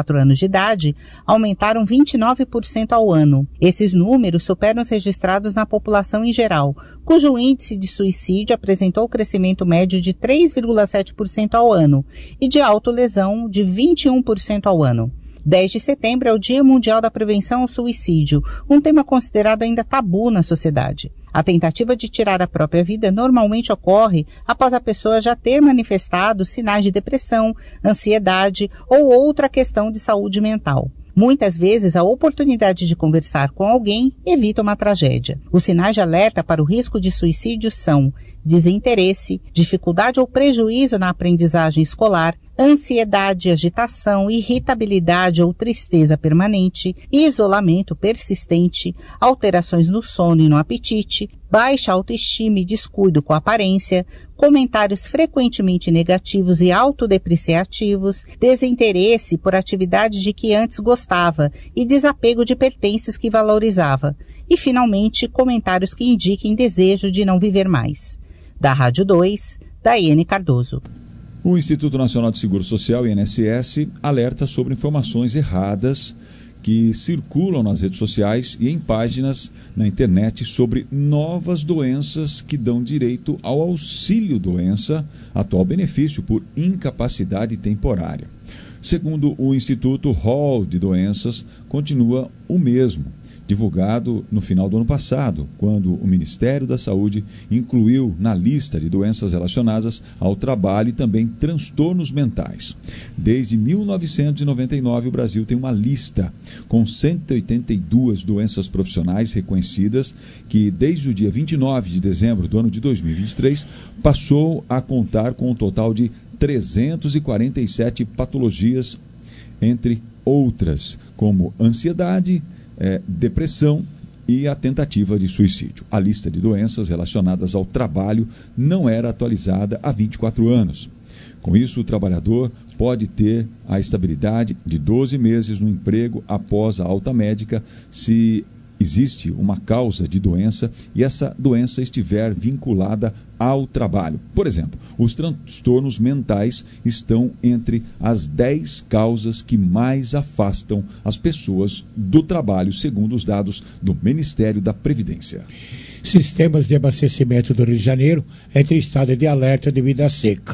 quatro anos de idade aumentaram vinte e nove por cento ao ano. Esses números superam os registrados na população em geral, cujo índice de suicídio apresentou crescimento médio de três vírgula sete por cento ao ano e de autolesão de vinte e um por cento ao ano. dez de setembro é o Dia Mundial da Prevenção ao Suicídio, um tema considerado ainda tabu na sociedade. A tentativa de tirar a própria vida normalmente ocorre após a pessoa já ter manifestado sinais de depressão, ansiedade ou outra questão de saúde mental. Muitas vezes, a oportunidade de conversar com alguém evita uma tragédia. Os sinais de alerta para o risco de suicídio são desinteresse, dificuldade ou prejuízo na aprendizagem escolar, ansiedade, agitação, irritabilidade ou tristeza permanente, isolamento persistente, alterações no sono e no apetite, baixa autoestima e descuido com a aparência, comentários frequentemente negativos e autodepreciativos, desinteresse por atividades de que antes gostava e desapego de pertences que valorizava, e, finalmente, comentários que indiquem desejo de não viver mais. Da Rádio dois, Daiane Cardoso. O Instituto Nacional de Seguro Social, I N S S, alerta sobre informações erradas que circulam nas redes sociais e em páginas na internet sobre novas doenças que dão direito ao auxílio-doença, atual benefício por incapacidade temporária. Segundo o Instituto, o rol de doenças continua o mesmo, divulgado no final do ano passado, quando o Ministério da Saúde incluiu na lista de doenças relacionadas ao trabalho e também transtornos mentais. Desde mil novecentos e noventa e nove, o Brasil tem uma lista com cento e oitenta e duas doenças profissionais reconhecidas, que desde o dia vinte e nove de dezembro do ano de dois mil e vinte e três passou a contar com um total de trezentas e quarenta e sete patologias, entre outras, como ansiedade, É, depressão e a tentativa de suicídio. A lista de doenças relacionadas ao trabalho não era atualizada há vinte e quatro anos. Com isso, o trabalhador pode ter a estabilidade de doze meses no emprego após a alta médica se existe uma causa de doença e essa doença estiver vinculada ao trabalho. Por exemplo, os transtornos mentais estão entre as dez causas que mais afastam as pessoas do trabalho, segundo os dados do Ministério da Previdência. Sistemas de abastecimento do Rio de Janeiro entram em estado de alerta devido à seca.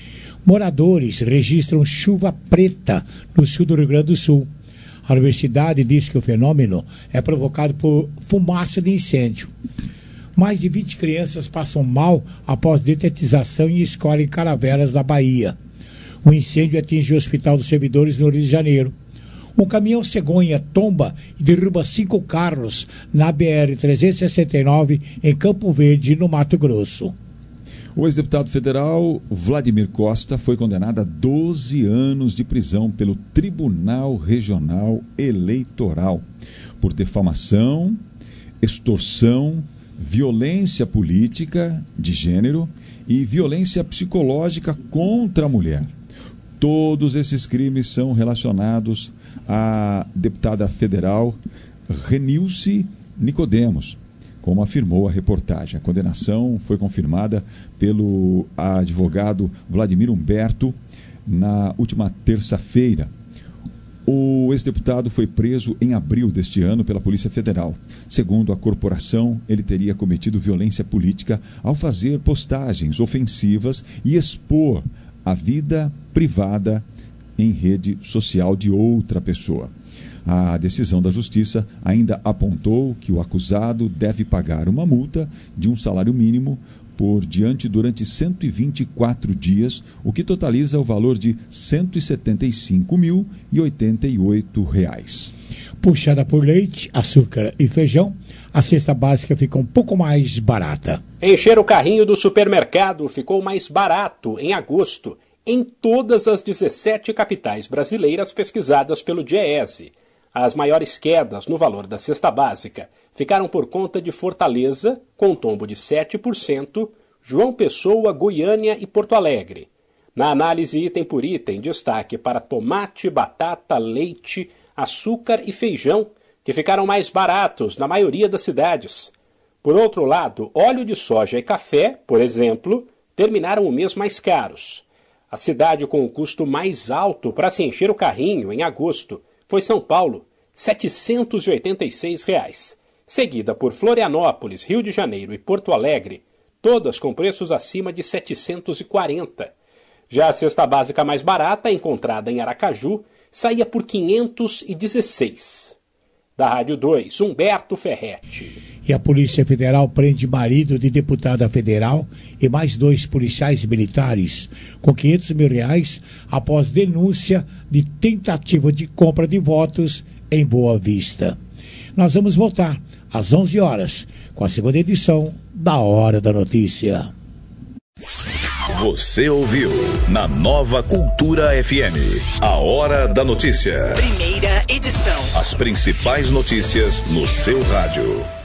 Moradores registram chuva preta no sul do Rio Grande do Sul. A universidade diz que o fenômeno é provocado por fumaça de incêndio. Mais de vinte crianças passam mal após detetização em escola em Caravelas, na Bahia. O incêndio atinge o Hospital dos Servidores no Rio de Janeiro. Um caminhão cegonha tomba e derruba cinco carros na B R trezentos e sessenta e nove, em Campo Verde, no Mato Grosso. O ex-deputado federal Vladimir Costa foi condenado a doze anos de prisão pelo Tribunal Regional Eleitoral por defamação, extorsão, violência política de gênero e violência psicológica contra a mulher. Todos esses crimes são relacionados à deputada federal Renilce Nicodemos, como afirmou a reportagem. A condenação foi confirmada pelo advogado Vladimir Humberto na última terça-feira. O ex-deputado foi preso em abril deste ano pela Polícia Federal. Segundo a corporação, ele teria cometido violência política ao fazer postagens ofensivas e expor a vida privada em rede social de outra pessoa. A decisão da Justiça ainda apontou que o acusado deve pagar uma multa de um salário mínimo por diante durante cento e vinte e quatro dias, o que totaliza o valor de cento e setenta e cinco mil e oitenta e oito reais. Puxada por leite, açúcar e feijão, a cesta básica fica um pouco mais barata. Encher o carrinho do supermercado ficou mais barato em agosto, em todas as dezessete capitais brasileiras pesquisadas pelo Diese. As maiores quedas no valor da cesta básica ficaram por conta de Fortaleza, com tombo de sete por cento, João Pessoa, Goiânia e Porto Alegre. Na análise item por item, destaque para tomate, batata, leite, açúcar e feijão, que ficaram mais baratos na maioria das cidades. Por outro lado, óleo de soja e café, por exemplo, terminaram o mês mais caros. A cidade com o custo mais alto para se encher o carrinho em agosto foi São Paulo, setecentos e oitenta e seis reais, seguida por Florianópolis, Rio de Janeiro e Porto Alegre, todas com preços acima de setecentos e quarenta. Já a cesta básica mais barata, encontrada em Aracaju, saía por quinhentos e dezesseis. Da Rádio dois, Humberto Ferretti. E a Polícia Federal prende marido de deputada federal e mais dois policiais militares com quinhentos mil reais após denúncia de tentativa de compra de votos em Boa Vista. Nós vamos voltar às onze horas com a segunda edição da Hora da Notícia. Você ouviu na Nova Cultura F M, a Hora da Notícia. Primeira edição. As principais notícias no seu rádio.